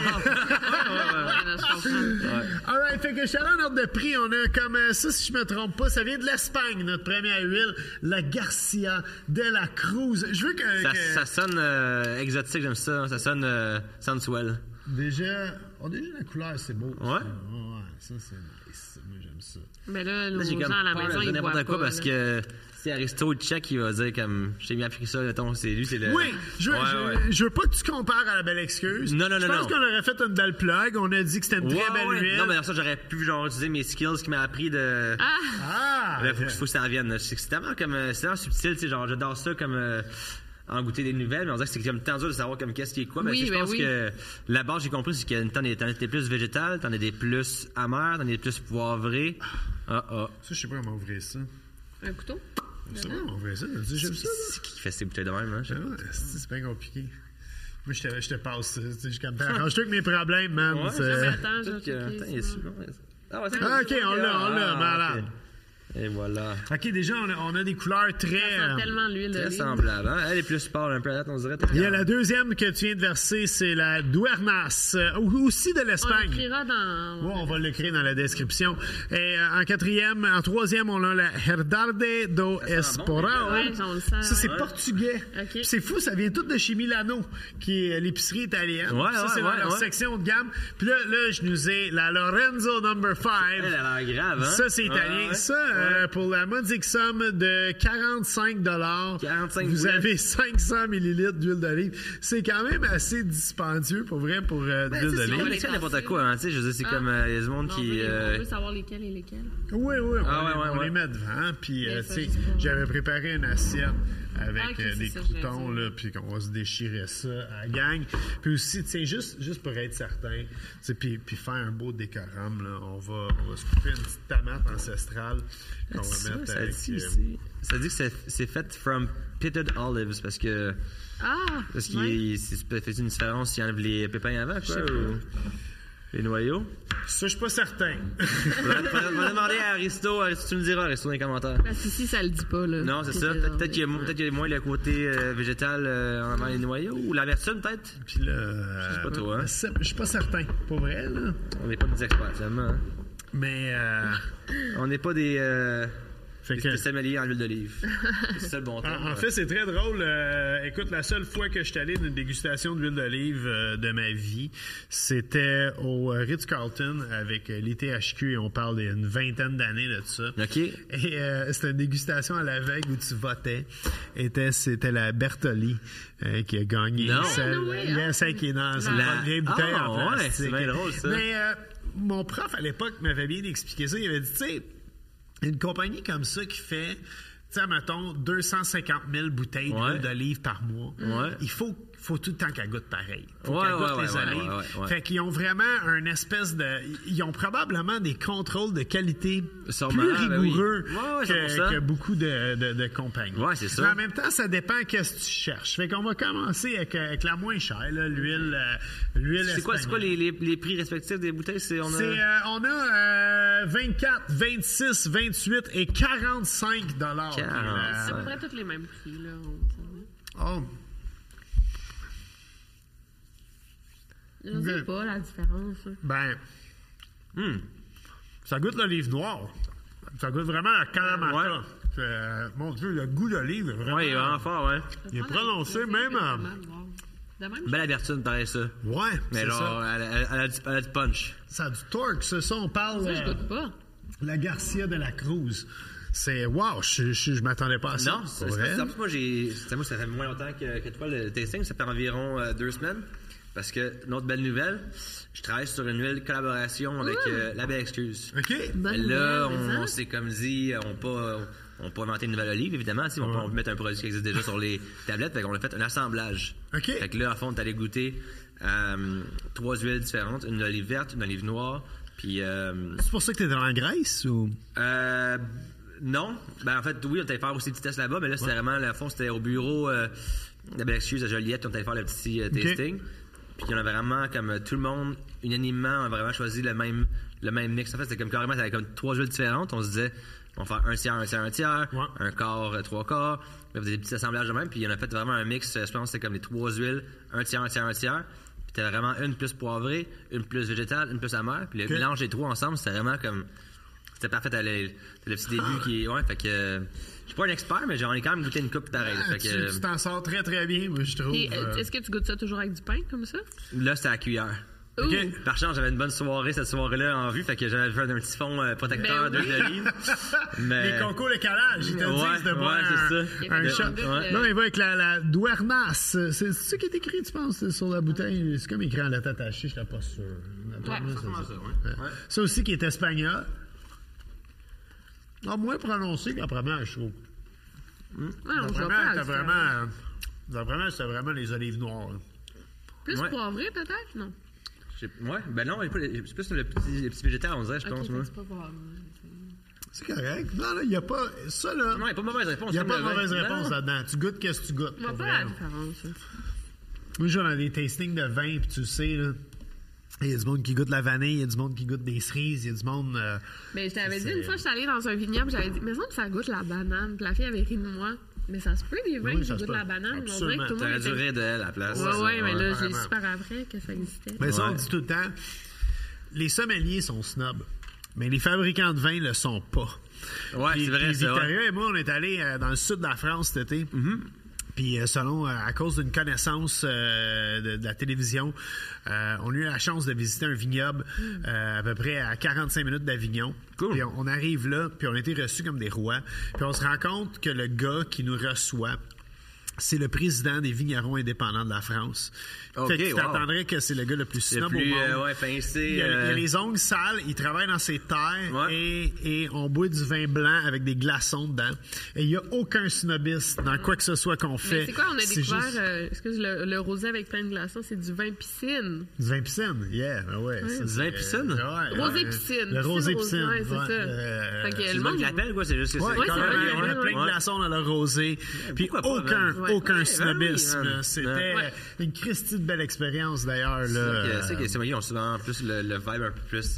All right, fait que je suis allé en ordre de prix. On a comme ça, si je me trompe pas, ça vient de l'Espagne, notre première huile, la Garcia de la Cruz. Je veux que... Ça sonne exotique, j'aime ça. Ça sonne sensuel. Déjà, la couleur, c'est beau. Ouais. Ça, c'est nice. Moi, j'aime ça. Mais là, nos gens à la maison, ils boivent pas. Quoi, parce que si Aristo check, il va dire comme, je t'ai bien appris ça, c'est lui, c'est le... Oui, je veux pas que tu compares à la belle excuse. Non. Je pense qu'on aurait fait une belle plug. On a dit que c'était une très belle huile. Non, mais ça, j'aurais pu, utiliser mes skills qui m'a appris de... Faut que ça revienne. C'est tellement comme, c'est tellement subtil, tu sais, genre, j'adore ça comme... en goûter des nouvelles, mais on dirait que c'est comme tant dur de savoir comme qu'est-ce qui est quoi. Je pense que la base, j'ai compris, c'est que t'en as des plus végétales, t'en as des plus amères, t'en as des plus poivrées. Ça, je sais pas comment ouvrir ça. Un couteau? C'est bon, on ouvrir ça. J'aime ça. C'est qui fait ces bouteilles de même, hein? C'est pas compliqué. Moi, je te passe. Je suis comme, arrange-toi avec mes problèmes, man. Attends, il est sûr. OK, on l'a, malade. Et voilà. OK, déjà, on a des couleurs très... Ça sent tellement l'huile très semblables. Hein? Elle est plus pâle un peu à date, on dirait. Il y a la deuxième que tu viens de verser, c'est la Duernas, aussi de l'Espagne. On l'écrira dans... Oui, on va l'écrire dans la description. Et en troisième, on a la Herdade do Esporão. Ça, c'est portugais. Okay. C'est fou, ça vient tout de chez Milano, qui est l'épicerie italienne. Ça, c'est dans leur section de gamme. Puis là, je nous ai la Lorenzo No. 5. Elle a l'air grave, hein? Ça, c'est italien. Ça, pour la modique somme de 45 $, vous avez 500 ml d'huile d'olive. C'est quand même assez dispendieux, pour vrai, pour de l'huile d'olive. C'est n'importe quoi, hein, tu sais, je veux dire, c'est comme il y a du monde qui... On veut savoir lesquels et lesquels. Oui, on les met devant, puis tu sais, j'avais préparé une assiette avec des croutons, là, puis qu'on va se déchirer ça à la gang. Puis aussi, tu sais, juste pour être certain, tu sais, puis faire un beau décorum, là, on va se couper une petite tomate ancestrale qu'on va mettre avec... Ça dit que c'est fait from pitted olives, parce que... Parce qu'il fait une différence s'il enlève les pépins avant, quoi, ou... Les noyaux? Ça, je suis pas certain. On va demander à Aristo. Tu me diras, Aristo, dans les commentaires. Parce qu'ici, ça le dit pas, là. Non, c'est ça. Peut-être qu'il y a moins le côté végétal en avant les noyaux. Ou l'amertume, peut-être. Puis là... Je sais pas trop, hein. Je suis pas certain. Pour vrai, là. On n'est pas des experts, finalement. Hein? Mais... On n'est pas des... Des sommeliers en huile d'olive. C'est ça le bon temps. En fait, c'est très drôle. Écoute, la seule fois que je suis allé dans une dégustation d'huile d'olive de ma vie, c'était au Ritz-Carlton avec l'ITHQ et on parle d'une vingtaine d'années de ça. OK. Et c'était une dégustation à l'aveugle où tu votais. C'était la Bertolli qui a gagné. Non. Celle qui est dans une vieille bouteille en plastique. C'est bien drôle, ça. Mais mon prof à l'époque m'avait bien expliqué ça. Il avait dit, tu sais, une compagnie comme ça qui fait, tu sais, mettons, 250 000 bouteilles d'huile d'olive par mois, il faut tout le temps qu'elle goûte pareil. Faut qu'elle goûte les olives. Fait qu'ils ont vraiment un espèce de... Ils ont probablement des contrôles de qualité plus rigoureux que beaucoup de compagnies. Ouais, c'est ça. Mais en même temps, ça dépend qu'est-ce que tu cherches. Fait qu'on va commencer avec la moins chère, là, l'huile c'est quoi les prix respectifs des bouteilles? On a 24, 26, 28 et 45 $. C'est à peu près tous les mêmes prix, là. Je ne sais pas la différence. Ben, ça goûte l'olive noire. Ça goûte vraiment la Kalamata. Mon Dieu, le goût d'olive est vraiment... Oui, il est vraiment fort, ouais. Il est prononcé même... Belle amertume, pareil, ça. Ouais, mais genre, elle a du punch. Ça a du torque, ça. On parle... Ça, je goûte pas. La Garcia de la Cruz. C'est... Wow, je m'attendais pas à ça. Non, c'est vrai. Moi, ça fait moins longtemps que toi, le tasting. Ça fait environ 2 semaines. Parce que, notre belle nouvelle, je travaille sur une nouvelle collaboration avec La Belle Excuse. OK. Là, on s'est comme dit, on peut inventer une nouvelle olive, évidemment. On peut mettre un produit qui existe déjà sur les tablettes. Fait qu'on a fait un assemblage. OK. Fait que là, à fond, t'allais goûter 3 huiles différentes. Une olive verte, une olive noire, puis... C'est pour ça que t'es dans la Grèce, ou...? Non. Ben, en fait, oui, on allait faire aussi des petits tests là-bas, mais là, c'était vraiment, à fond, c'était au bureau La Belle Excuse à Joliette, on allait faire le petit tasting. Puis on a vraiment, comme tout le monde, unanimement, on a vraiment choisi le même mix. En fait, c'était comme carrément, c'était comme 3 huiles différentes. On se disait, on va faire un tiers, un quart, 3 quarts. Puis on faisait des petits assemblages de même. Puis on a fait vraiment un mix, je pense que c'était comme les 3 huiles, un tiers. Puis c'était vraiment une plus poivrée, une plus végétale, une plus amère. Puis le mélange des 3 ensemble, c'était vraiment comme... C'était parfait. Le petit début qui... Ouais, fait que... Je suis pas un expert, mais j'en ai quand même goûté une coupe pareille. Tu t'en sors très, très bien, moi, je trouve. Et, est-ce que tu goûtes ça toujours avec du pain, comme ça? Là, c'était à la cuillère. Okay. Par chance, j'avais une bonne soirée cette soirée-là en vue, fait que j'avais fait un petit fond protecteur d'huile d'olive. Mais... Les concours de calage, ils te disent de boire un shot. Non, mais va avec la Duernas. C'est ça qui est écrit, tu penses, sur la bouteille? C'est comme écrit en lettres attachées, je n'étais pas sûr. Ça aussi qui est espagnol. Moins prononcé que la première, je trouve. C'était vraiment les olives noires. Là. Plus poivré, peut-être, non? Ben non, c'est plus les petits végétales, on dirait, je pense. C'est pas poivré. C'est correct. Non, il n'y a pas... Ça, là... Non, il n'y a pas de mauvaise réponse. Il n'y a pas de mauvaise réponse là-dedans. Tu goûtes qu'est-ce que tu goûtes. On va pas la différence. Moi, je vais dans des tastings de vin, puis tu sais, là... Il y a du monde qui goûte la vanille, il y a du monde qui goûte des cerises, il y a du monde... Mais je t'avais dit, une fois, je suis allée dans un vignoble, j'avais dit, mais ça goûte la banane. Puis la fille avait ri de moi. Mais ça se peut, des vins qui goûtent la banane. Absolument. On dirait que tout le monde t'aurais dû rire d'elle à la place. Ouais, mais là, j'ai su par après que ça existait. Mais ça, on dit tout le temps, les sommeliers sont snobs, mais les fabricants de vin le sont pas. Ouais, c'est vrai, ça. Victoria et moi, on est allés dans le sud de la France cet été. Puis à cause d'une connaissance de la télévision, on a eu la chance de visiter un vignoble à peu près à 45 minutes d'Avignon. Cool. Puis on arrive là, puis on a été reçus comme des rois. Puis on se rend compte que le gars qui nous reçoit, c'est le président des vignerons indépendants de la France. Fait que tu t'attendrais que c'est le gars le plus snob au monde. Pincé, il a les ongles sales, il travaille dans ses terres et on boit du vin blanc avec des glaçons dedans. Et il n'y a aucun snobisme dans quoi que ce soit qu'on fait. Mais c'est quoi, on a découvert le rosé avec plein de glaçons, c'est du vin piscine. Du vin piscine, yeah, ouais. Du vin piscine? Rosé piscine. Le rosé piscine. Ouais, c'est ça. C'est le monde qui l'appelle, quoi, c'est juste que c'est... On a plein de glaçons dans le rosé. Puis aucun snobisme. C'était une Christie de belle expérience, d'ailleurs. C'est que les sommeliers ont souvent plus le vibe un peu plus...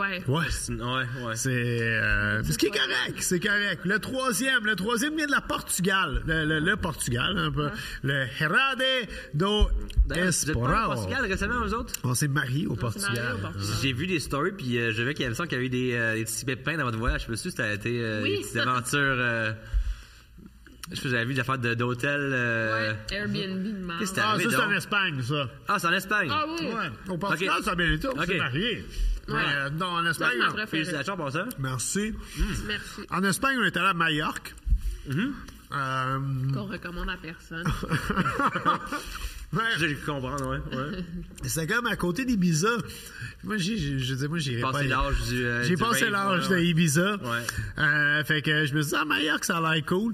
Ouais. C'est qui est correct, c'est correct. Le troisième vient de la Portugal. Le Portugal, un peu. Le Herade do Esporão. Au Portugal récemment, eux autres? On s'est mariés au Portugal. J'ai vu des stories, puis je vu qu'il y avait des petits pépins dans votre voyage. Je me suis dit que ça a été des petites aventures... Je sais pas, j'avais vu des affaires d'hôtel. Airbnb. C'est en Espagne, ça. Ah, c'est en Espagne? Ah oui. Ouais. Au Portugal, ça a bien été. On s'est mariés. Mais non, en Espagne... Félicitations pour ça. Merci. Merci. En Espagne, on est allé à Majorque. Qu'on recommande à personne. Ouais. J'ai pu comprendre, ouais. C'est comme à côté d'Ibiza. Moi, j'irais pas. J'ai passé l'âge d'Ibiza. Ouais. Fait que je me suis dit, Mallorca, ça a l'air cool.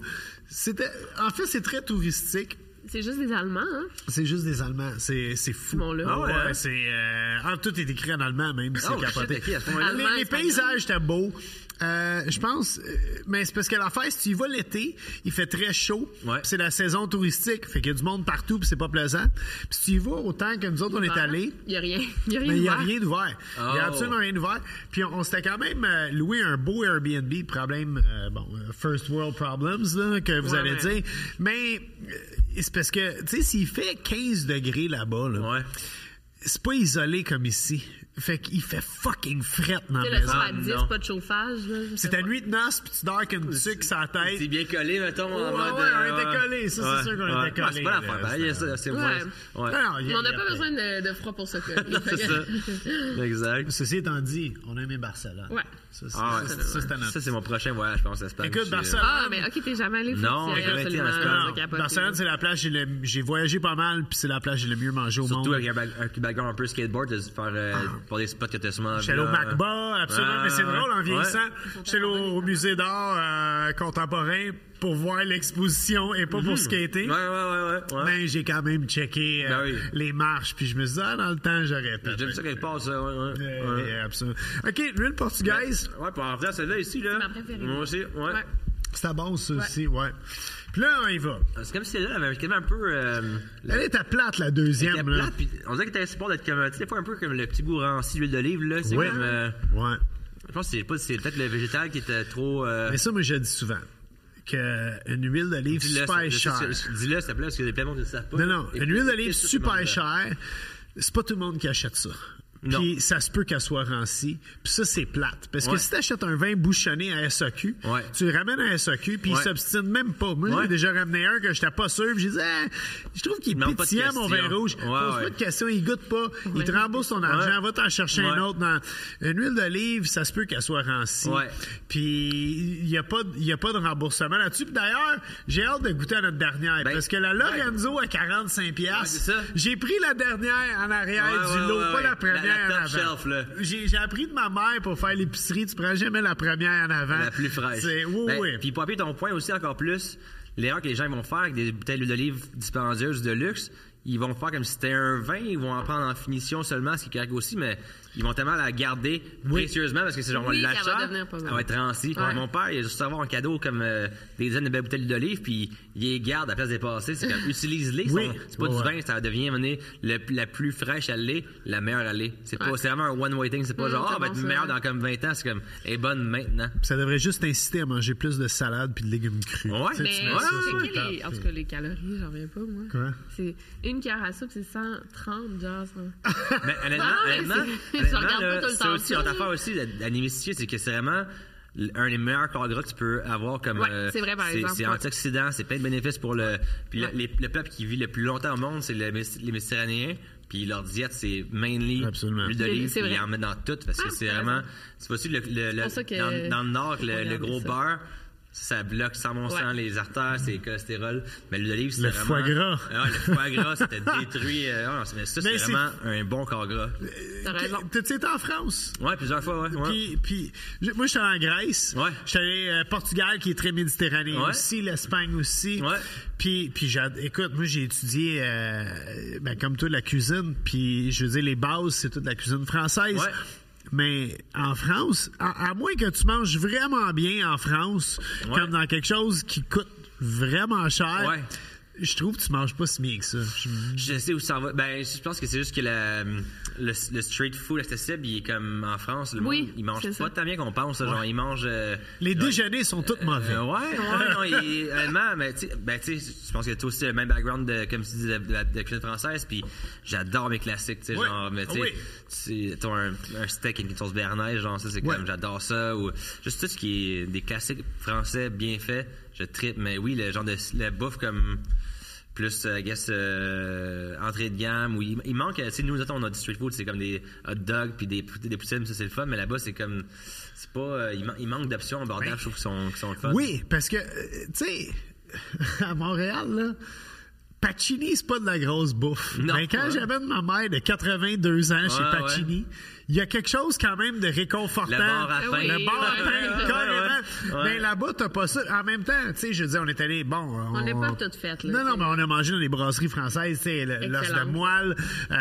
En fait, c'est très touristique. C'est juste des Allemands, hein? C'est juste des Allemands. C'est fou. Bon, ouais. C'est, tout est écrit en allemand, même. C'est capoté. Les paysages étaient beaux. Je pense, mais c'est parce que l'affaire, si tu y vas l'été, il fait très chaud. Ouais. C'est la saison touristique. Fait qu'il y a du monde partout, puis c'est pas plaisant. Puis si tu y vas autant que nous autres, on est allés. Il y a rien. Mais il n'y a rien d'ouvert. Il y a absolument rien d'ouvert. Puis on s'était quand même loué un beau Airbnb. Problème, first world problems, là, que vous allez dire. Mais c'est parce que, tu sais, s'il fait 15 degrés là-bas, là, c'est pas isolé comme ici. Fait qu'il fait fucking fret dans la maison. Le soir à 10, pas de chauffage. Là, c'est ta nuit de noces, puis tu dors avec une tuque sur la tête. C'est bien collé, mettons, en mode... on était collés. Ça, c'est sûr qu'on était collés. C'est pas l'affaire. C'est moins... on n'a pas besoin de froid pour ça. C'est ça. Exact. Ceci étant dit, on a aimé Barcelone. Ouais. Ça, c'est mon prochain voyage, je pense, à Espagne. Écoute, Barcelone... mais OK, t'es jamais allé. Non, j'ai jamais été en Espagne. Barcelone, c'est la plage, j'ai voyagé pas mal, puis c'est la plage, j'ai le mieux mangé au monde. Surtout avec un background un peu skateboard, de faire pour des spots que t'as souvent... J'étais au MacBa, absolument, mais c'est drôle, en vieillissant. J'étais au musée d'art contemporain pour voir l'exposition et pas pour skater. Ouais. Mais j'ai quand même checké les marches, puis je me suis dit, dans le temps, j'aurais pu. J'ai vu ça quelque part, ça, absolument. OK, l'huile portugaise. Ouais, pour en revenir à celle-là ici, là. C'est ma préférée. Moi aussi, C'était bon, ça aussi, ouais. Puis là, on y va. C'est comme si elle avait un peu... Elle était plate, la deuxième. Elle était plate, puis on dirait que t'avais support d'être comme... Tu sais, des fois, un peu comme le petit goût ranci, l'huile d'olive, là. C'est comme... Ouais. Je pense que c'est peut-être le végétal qui était trop... Mais ça, moi, je dis souvent qu'une huile d'olive super chère... Dis-le, s'il te plaît, parce que les plein de monde ne savent pas. Non, une huile d'olive super chère, c'est pas tout le monde qui achète ça. Puis ça se peut qu'elle soit rancie. Puis ça, c'est plate. Parce que si t'achètes un vin bouchonné à SAQ, tu le ramènes à SAQ, puis il s'obstine même pas. Moi, j'ai déjà ramené un que j'étais pas sûr, puis j'ai dit, je trouve qu'il est pétillant, mon vin rouge. Pose pas de question, il goûte pas. Il te rembourse ton argent, va t'en chercher un autre. Une huile d'olive, ça se peut qu'elle soit rancie. Puis il y a pas de remboursement là-dessus. Puis d'ailleurs, j'ai hâte de goûter à notre dernière. Parce que la Lorenzo à 45$, j'ai pris la dernière en arrière du lot, pas la première. Shelf, là. J'ai appris de ma mère pour faire l'épicerie, tu prends jamais la première en avant. La plus fraîche. Puis pour appuyer ton point aussi encore plus, l'erreur que les gens vont faire avec des bouteilles d'huile d'olive dispendieuses de luxe, ils vont faire comme si c'était un vin, ils vont en prendre en finition seulement, ce qui est correct aussi, mais ils vont tellement la garder précieusement parce que c'est genre, on l'achète, elle va être rancie. Mon père, il a juste avoir un cadeau comme des dizaines de belles bouteilles d'olive, puis il les garde à la place des passées. C'est comme, utilise-les. C'est pas du vin, ça devient la plus fraîche à l'est, la meilleure à l'est. C'est vraiment un one-way thing. C'est pas genre, elle va être meilleure dans comme 20 ans. C'est comme, elle est bonne maintenant. Ça devrait juste inciter à manger plus de salade puis de légumes crus. En tout cas, les calories, j'en reviens pas, moi. Quoi? C'est une cuillère à soupe, c'est 130, genre. Mais honnêtement, c'est aussi une affaire aussi d'anémicier, c'est que c'est vraiment un des meilleurs corps gras que tu peux avoir comme c'est vrai par exemple. C'est antioxydant, c'est plein de bénéfices pour le le peuple qui vit le plus longtemps au monde, c'est les Méditerranéens, puis leur diète c'est mainly l'huile d'olive, puis ils en mettent dans tout parce que c'est vraiment c'est aussi dans le nord le gros beurre. Ça bloque sans mon sang les artères, c'est le cholestérol. Mais l'huile d'olive, c'est le vraiment... foie gras. Le foie gras, c'était détruit. Mais ça, c'est vraiment un bon corps gras. T'as-tu été en France? Ouais, plusieurs fois, Puis moi, j'étais allé en Grèce. Ouais. J'étais allé Portugal, qui est très méditerranéen aussi, l'Espagne aussi. Ouais. Puis écoute, moi, j'ai étudié, comme toi, la cuisine. Puis, je veux dire, les bases, c'est toute la cuisine française. Ouais. Mais en France, à moins que tu manges vraiment bien en France, comme dans quelque chose qui coûte vraiment cher, je trouve que tu manges pas si bien que ça. Je sais où ça va. Ben, je pense que c'est juste que le street food accessible, il est comme en France. Le monde, il mange pas tant bien qu'on pense. Genre, il mange... les déjeuners sont tous mauvais. Honnêtement, mais tu sais, je pense que tu as aussi le même background comme tu dis de la cuisine française, puis j'adore mes classiques, tu sais, genre, mais tu sais, t'as un steak et une sauce béarnaise, genre, ça, c'est comme, j'adore ça, ou juste tout ce qui est des classiques français bien faits, je trippe, mais oui, le genre de la bouffe comme... plus, I guess, entrée de gamme, où il manque, tu sais, nous autres, on a du street food, c'est comme des hot dogs, puis des poutines, ça, c'est le fun, mais là-bas, c'est comme, c'est pas, il manque d'options abordables, je trouve, qui sont le fun. Oui, parce que, tu sais, à Montréal, là, Pacini, c'est pas de la grosse bouffe. Non, mais quand j'amène ma mère de 82 ans chez Pacini, il y a quelque chose quand même de réconfortant. Le bar à pain. Le bar à pain, carrément. Mais là-bas, t'as pas ça. En même temps, tu sais, je veux dire, on est allé, bon... On n'est pas toutes faites, là. Non, mais on a mangé dans les brasseries françaises, tu sais, l'os de moelle,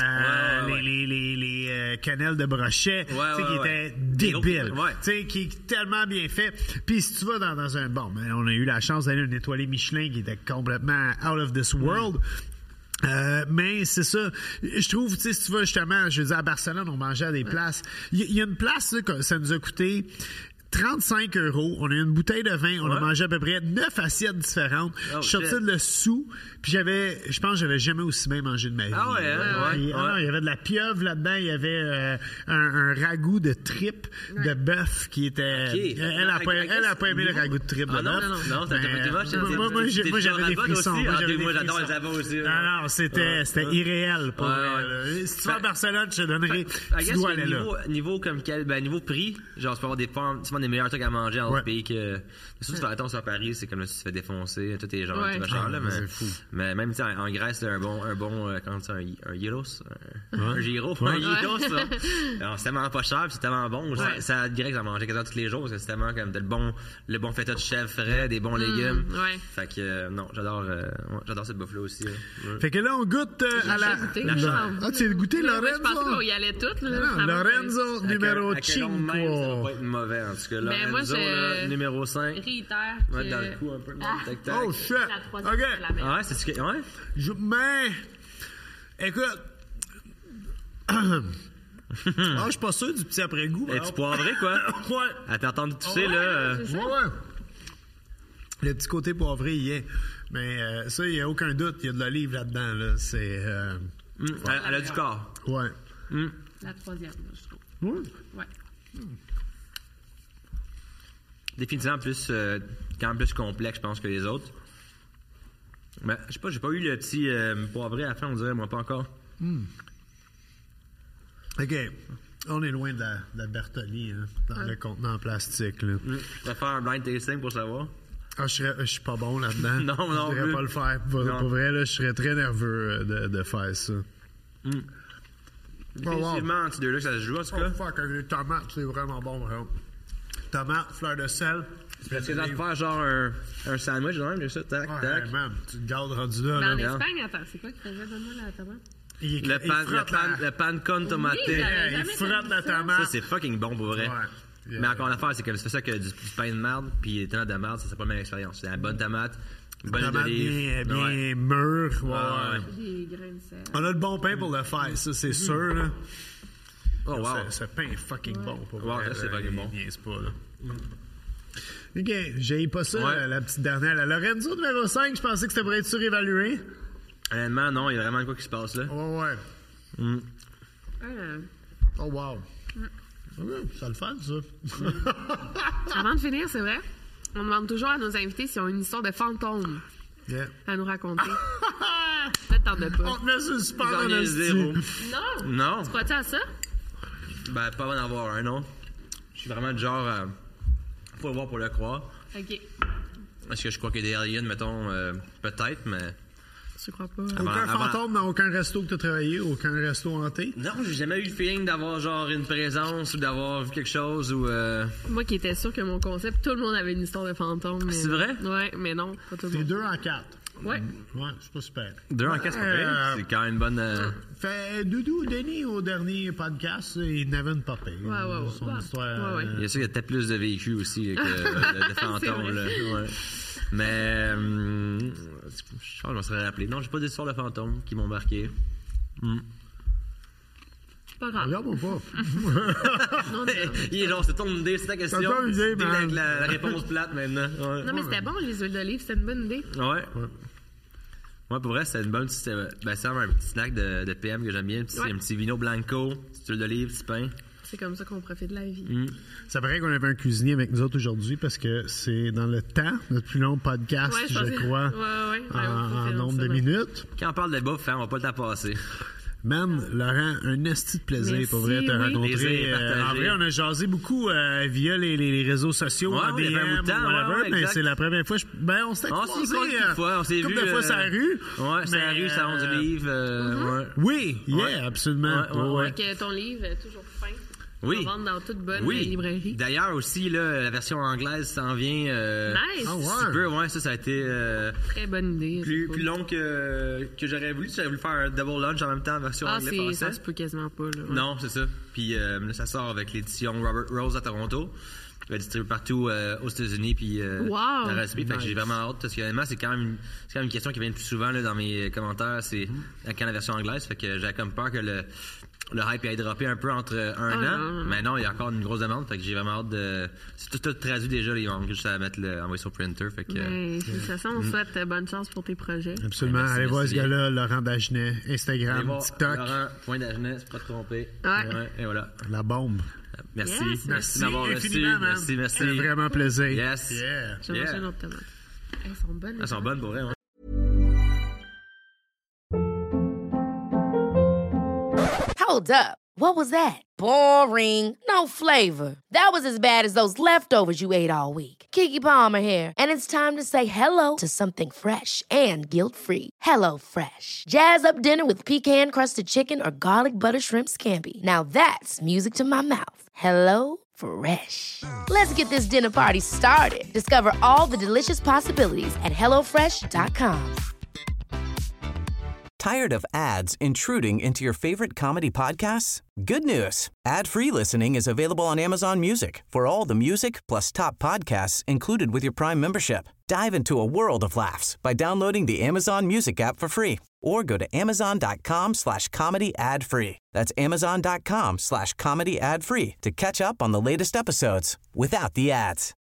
les cannelles de brochet, tu sais, qui étaient débiles. Tu sais, qui est tellement bien fait. Puis si tu vas dans un... Bon, ben, on a eu la chance d'aller à une étoilée Michelin qui était complètement out of this world. Mais c'est ça. Je trouve, tu sais, si tu vas justement, je veux dire, à Barcelone, on mangeait à des places. Il y a une place, là, que ça nous a coûté 35 €. On a eu une bouteille de vin. On a mangé à peu près 9 assiettes différentes. Je suis sorti de le sous. Puis je pense que j'avais jamais aussi bien mangé de ma vie. Il y avait de la pieuvre là-dedans. Il y avait un ragoût de tripes de bœuf qui était... Elle a pas aimé le ragoût de tripes de bœuf. Non, c'était moche. Moi, j'avais des frissons. Moi, j'adore les abats aussi. Non, c'était irréel. Pour vrai. Si tu vas à Barcelone, je te donnerai... Tu dois aller là. Niveau prix, genre, tu peux avoir des meilleurs trucs à manger dans d'autres pays que... Surtout, tu fais attention à Paris, c'est comme là, tu te fais défoncer. Tout est genre, tu vas cher, là, mais... C'est fou. Mais même, tu sais, en Grèce, là, comment tu dis, un gyros? Un gyro? Un gyros, ça. Alors, c'est tellement pas cher, puis c'est tellement bon. Ça dirait que j'en mangeais quasiment tous les jours, parce que c'est tellement comme le bon feta de chèvre frais, des bons légumes. Fait que, non, j'adore cette bouffe-là aussi. Fait que là, on goûte à la... Ah, tu as goûté Lorenzo? Je pensais qu'on y allait toutes. Lorenzo, numéro 5. Ça va pas être mauvais, en tout cas. Lorenzo, numéro 5. Réitère. Ouais, dans le coup, un peu. Tac-tac. Oh, shit! OK. Ah ouais, c'est ce que... Ouais? Mais... Écoute... je suis pas sûr du petit après-goût. Es-tu poivré, quoi? Ouais. À t'entendre tousser, là. Ouais. Le petit côté poivré, il y est. Mais ça, il n'y a aucun doute. Il y a de l'olive là-dedans. Là. C'est... Elle a du corps. Ouais. La troisième, je trouve. Ouais. Définitivement quand même plus complexe, je pense, que les autres. Mais je sais pas, j'ai pas eu le petit poivré à la fin, on dirait, moi, pas encore. OK. On est loin de la Bertolli, hein, dans le contenant en plastique. Là. Tu vas faire un blind tasting pour savoir? Ah, je suis pas bon là-dedans. non, je devrais pas le faire. Pour vrai, là, je serais très nerveux de faire ça. Définitivement, entre deux là que ça se joue, en tout cas. Fuck, avec les tomates, c'est vraiment bon, vraiment. Tomates, fleur de sel. Est-ce que ça te faire genre un sandwich, genre, comme ça, tac, tac. Man, tu te gardes rendu là. Mais en Espagne, attends, c'est quoi qui faisait donner la tomate? Le pan con tomate. Il frotte la tomate. Ça, c'est fucking bon pour vrai. Ouais. Mais encore une affaire, c'est que c'est ça que du pain de merde, puis des tomates de merde, ça, c'est pas la même expérience. C'est la bonne tomate, bonne d'olive. Bien mûre. Ouais. Des grains de sel. On a le bon pain pour le faire, ça, c'est sûr. Là. Oh, wow. Ce pain est fucking bon. Pour vrai, c'est fucking bon. C'est pas, là. OK, j'ai pas ça, la petite dernière. La Lorenzo numéro 5, je pensais que c'était pour être surévalué. Honnêtement, non, il y a vraiment quoi qui se passe là. Ouais. Oh, wow. Ça le fait, ça. Avant de finir, c'est vrai, on demande toujours à nos invités s'ils ont une histoire de fantôme à nous raconter. Peut-être t'en as pas. On te met sur le super dans le zéro. Non. Tu crois-tu à ça? Ben, pas en avoir un, non. Je suis vraiment du genre faut le voir pour le croire. OK. Est-ce que je crois qu'il y a des aliens, mettons, peut-être, mais... Je crois pas. Aucun fantôme dans aucun resto que tu as travaillé, aucun resto hanté? Non, j'ai jamais eu le feeling d'avoir genre une présence ou d'avoir vu quelque chose ou... Moi qui étais sûr que mon concept, tout le monde avait une histoire de fantôme. Mais... C'est vrai? Ouais, mais non, pas tout le monde. T'es 2 en 4. Ouais. Ouais, c'est pas super. 2 en 4, c'est pas pire. C'est quand même une bonne... Fait Doudou, Denis, au dernier podcast, il n'avait une pas pire. Ouais. Son histoire... Il y a sûr qu'il y a peut-être plus de véhicules aussi que de fantômes. Là. Ouais. Mais... je pense que je m'en serais rappelé. Non, j'ai pas d'histoire de fantômes qui m'ont marqué. Pas grave. Regarde-moi pas. Il est genre, c'est ton idée, c'est ta question. C'est ton idée, man. Avec la réponse plate maintenant. Ouais. Non, mais c'était bon, les huiles d'olive, c'était une bonne idée. Ouais. Moi, pour vrai, c'était une bonne petite... c'est un petit snack de PM que j'aime bien. Un petit vino blanco, petite huile d'olive, petit pain. C'est comme ça qu'on profite de la vie. Ça paraît qu'on avait un cuisinier avec nous autres aujourd'hui parce que c'est dans le temps, notre plus long podcast, je crois, en nombre de minutes. Quand on parle de bouffe, on va pas le temps passer. Man, Laurent, un esti de plaisir Merci, pour vrai te rencontrer. En vrai, on a jasé beaucoup via les réseaux sociaux, en DM, whatever, mais c'est la première fois. On s'était croisés on s'est vu de fois sur la rue. Ouais, sur la rue, salon du livre. Oui, absolument. Fait que ton livre est toujours fin. Oui. On vend dans toute bonne librairie. D'ailleurs aussi, là, la version anglaise s'en vient. Nice! Un peu, ça a été... très bonne idée. Plus long que j'aurais voulu. J'aurais voulu faire un double launch en même temps en version anglaise. Ça se peut quasiment pas. Là, ouais. Non, c'est ça. Puis là, ça sort avec l'édition Robert Rose à Toronto. Il va être distribué partout aux États-Unis puis dans le reste. Fait que j'ai vraiment hâte parce que honnêtement, c'est quand même une question qui vient le plus souvent là, dans mes commentaires, c'est quand la version anglaise. Fait que j'avais comme peur que le hype ait droppé un peu entre un an. Non. Mais non, il y a encore une grosse demande. Fait que j'ai vraiment hâte de... C'est tout traduit déjà. Ils vont juste à envoyer sur printer. Fait que... De toute façon, on souhaite bonne chance pour tes projets. Absolument. Allez voir ce gars-là, Laurent Dagenet, Instagram, TikTok. Laurent.Dagenet, c'est pas trompé. Ouais. Et voilà. La bombe. Merci. Yes. Merci d'avoir reçu. Merci. C'est vraiment plaisir. Yes. Yeah. Je vais manger une autre tomate. Elles sont bonnes. Elles sont bonnes pour vrai. Hein? Hold up. What was that? Boring. No flavor. That was as bad as those leftovers you ate all week. Keke Palmer here, and it's time to say hello to something fresh and guilt-free. Hello Fresh. Jazz up dinner with pecan-crusted chicken or garlic butter shrimp scampi. Now that's music to my mouth. Hello Fresh. Let's get this dinner party started. Discover all the delicious possibilities at HelloFresh.com. Tired of ads intruding into your favorite comedy podcasts? Good news. Ad-free listening is available on Amazon Music for all the music plus top podcasts included with your Prime membership. Dive into a world of laughs by downloading the Amazon Music app for free or go to amazon.com/comedy ad-free. That's amazon.com/comedy ad-free to catch up on the latest episodes without the ads.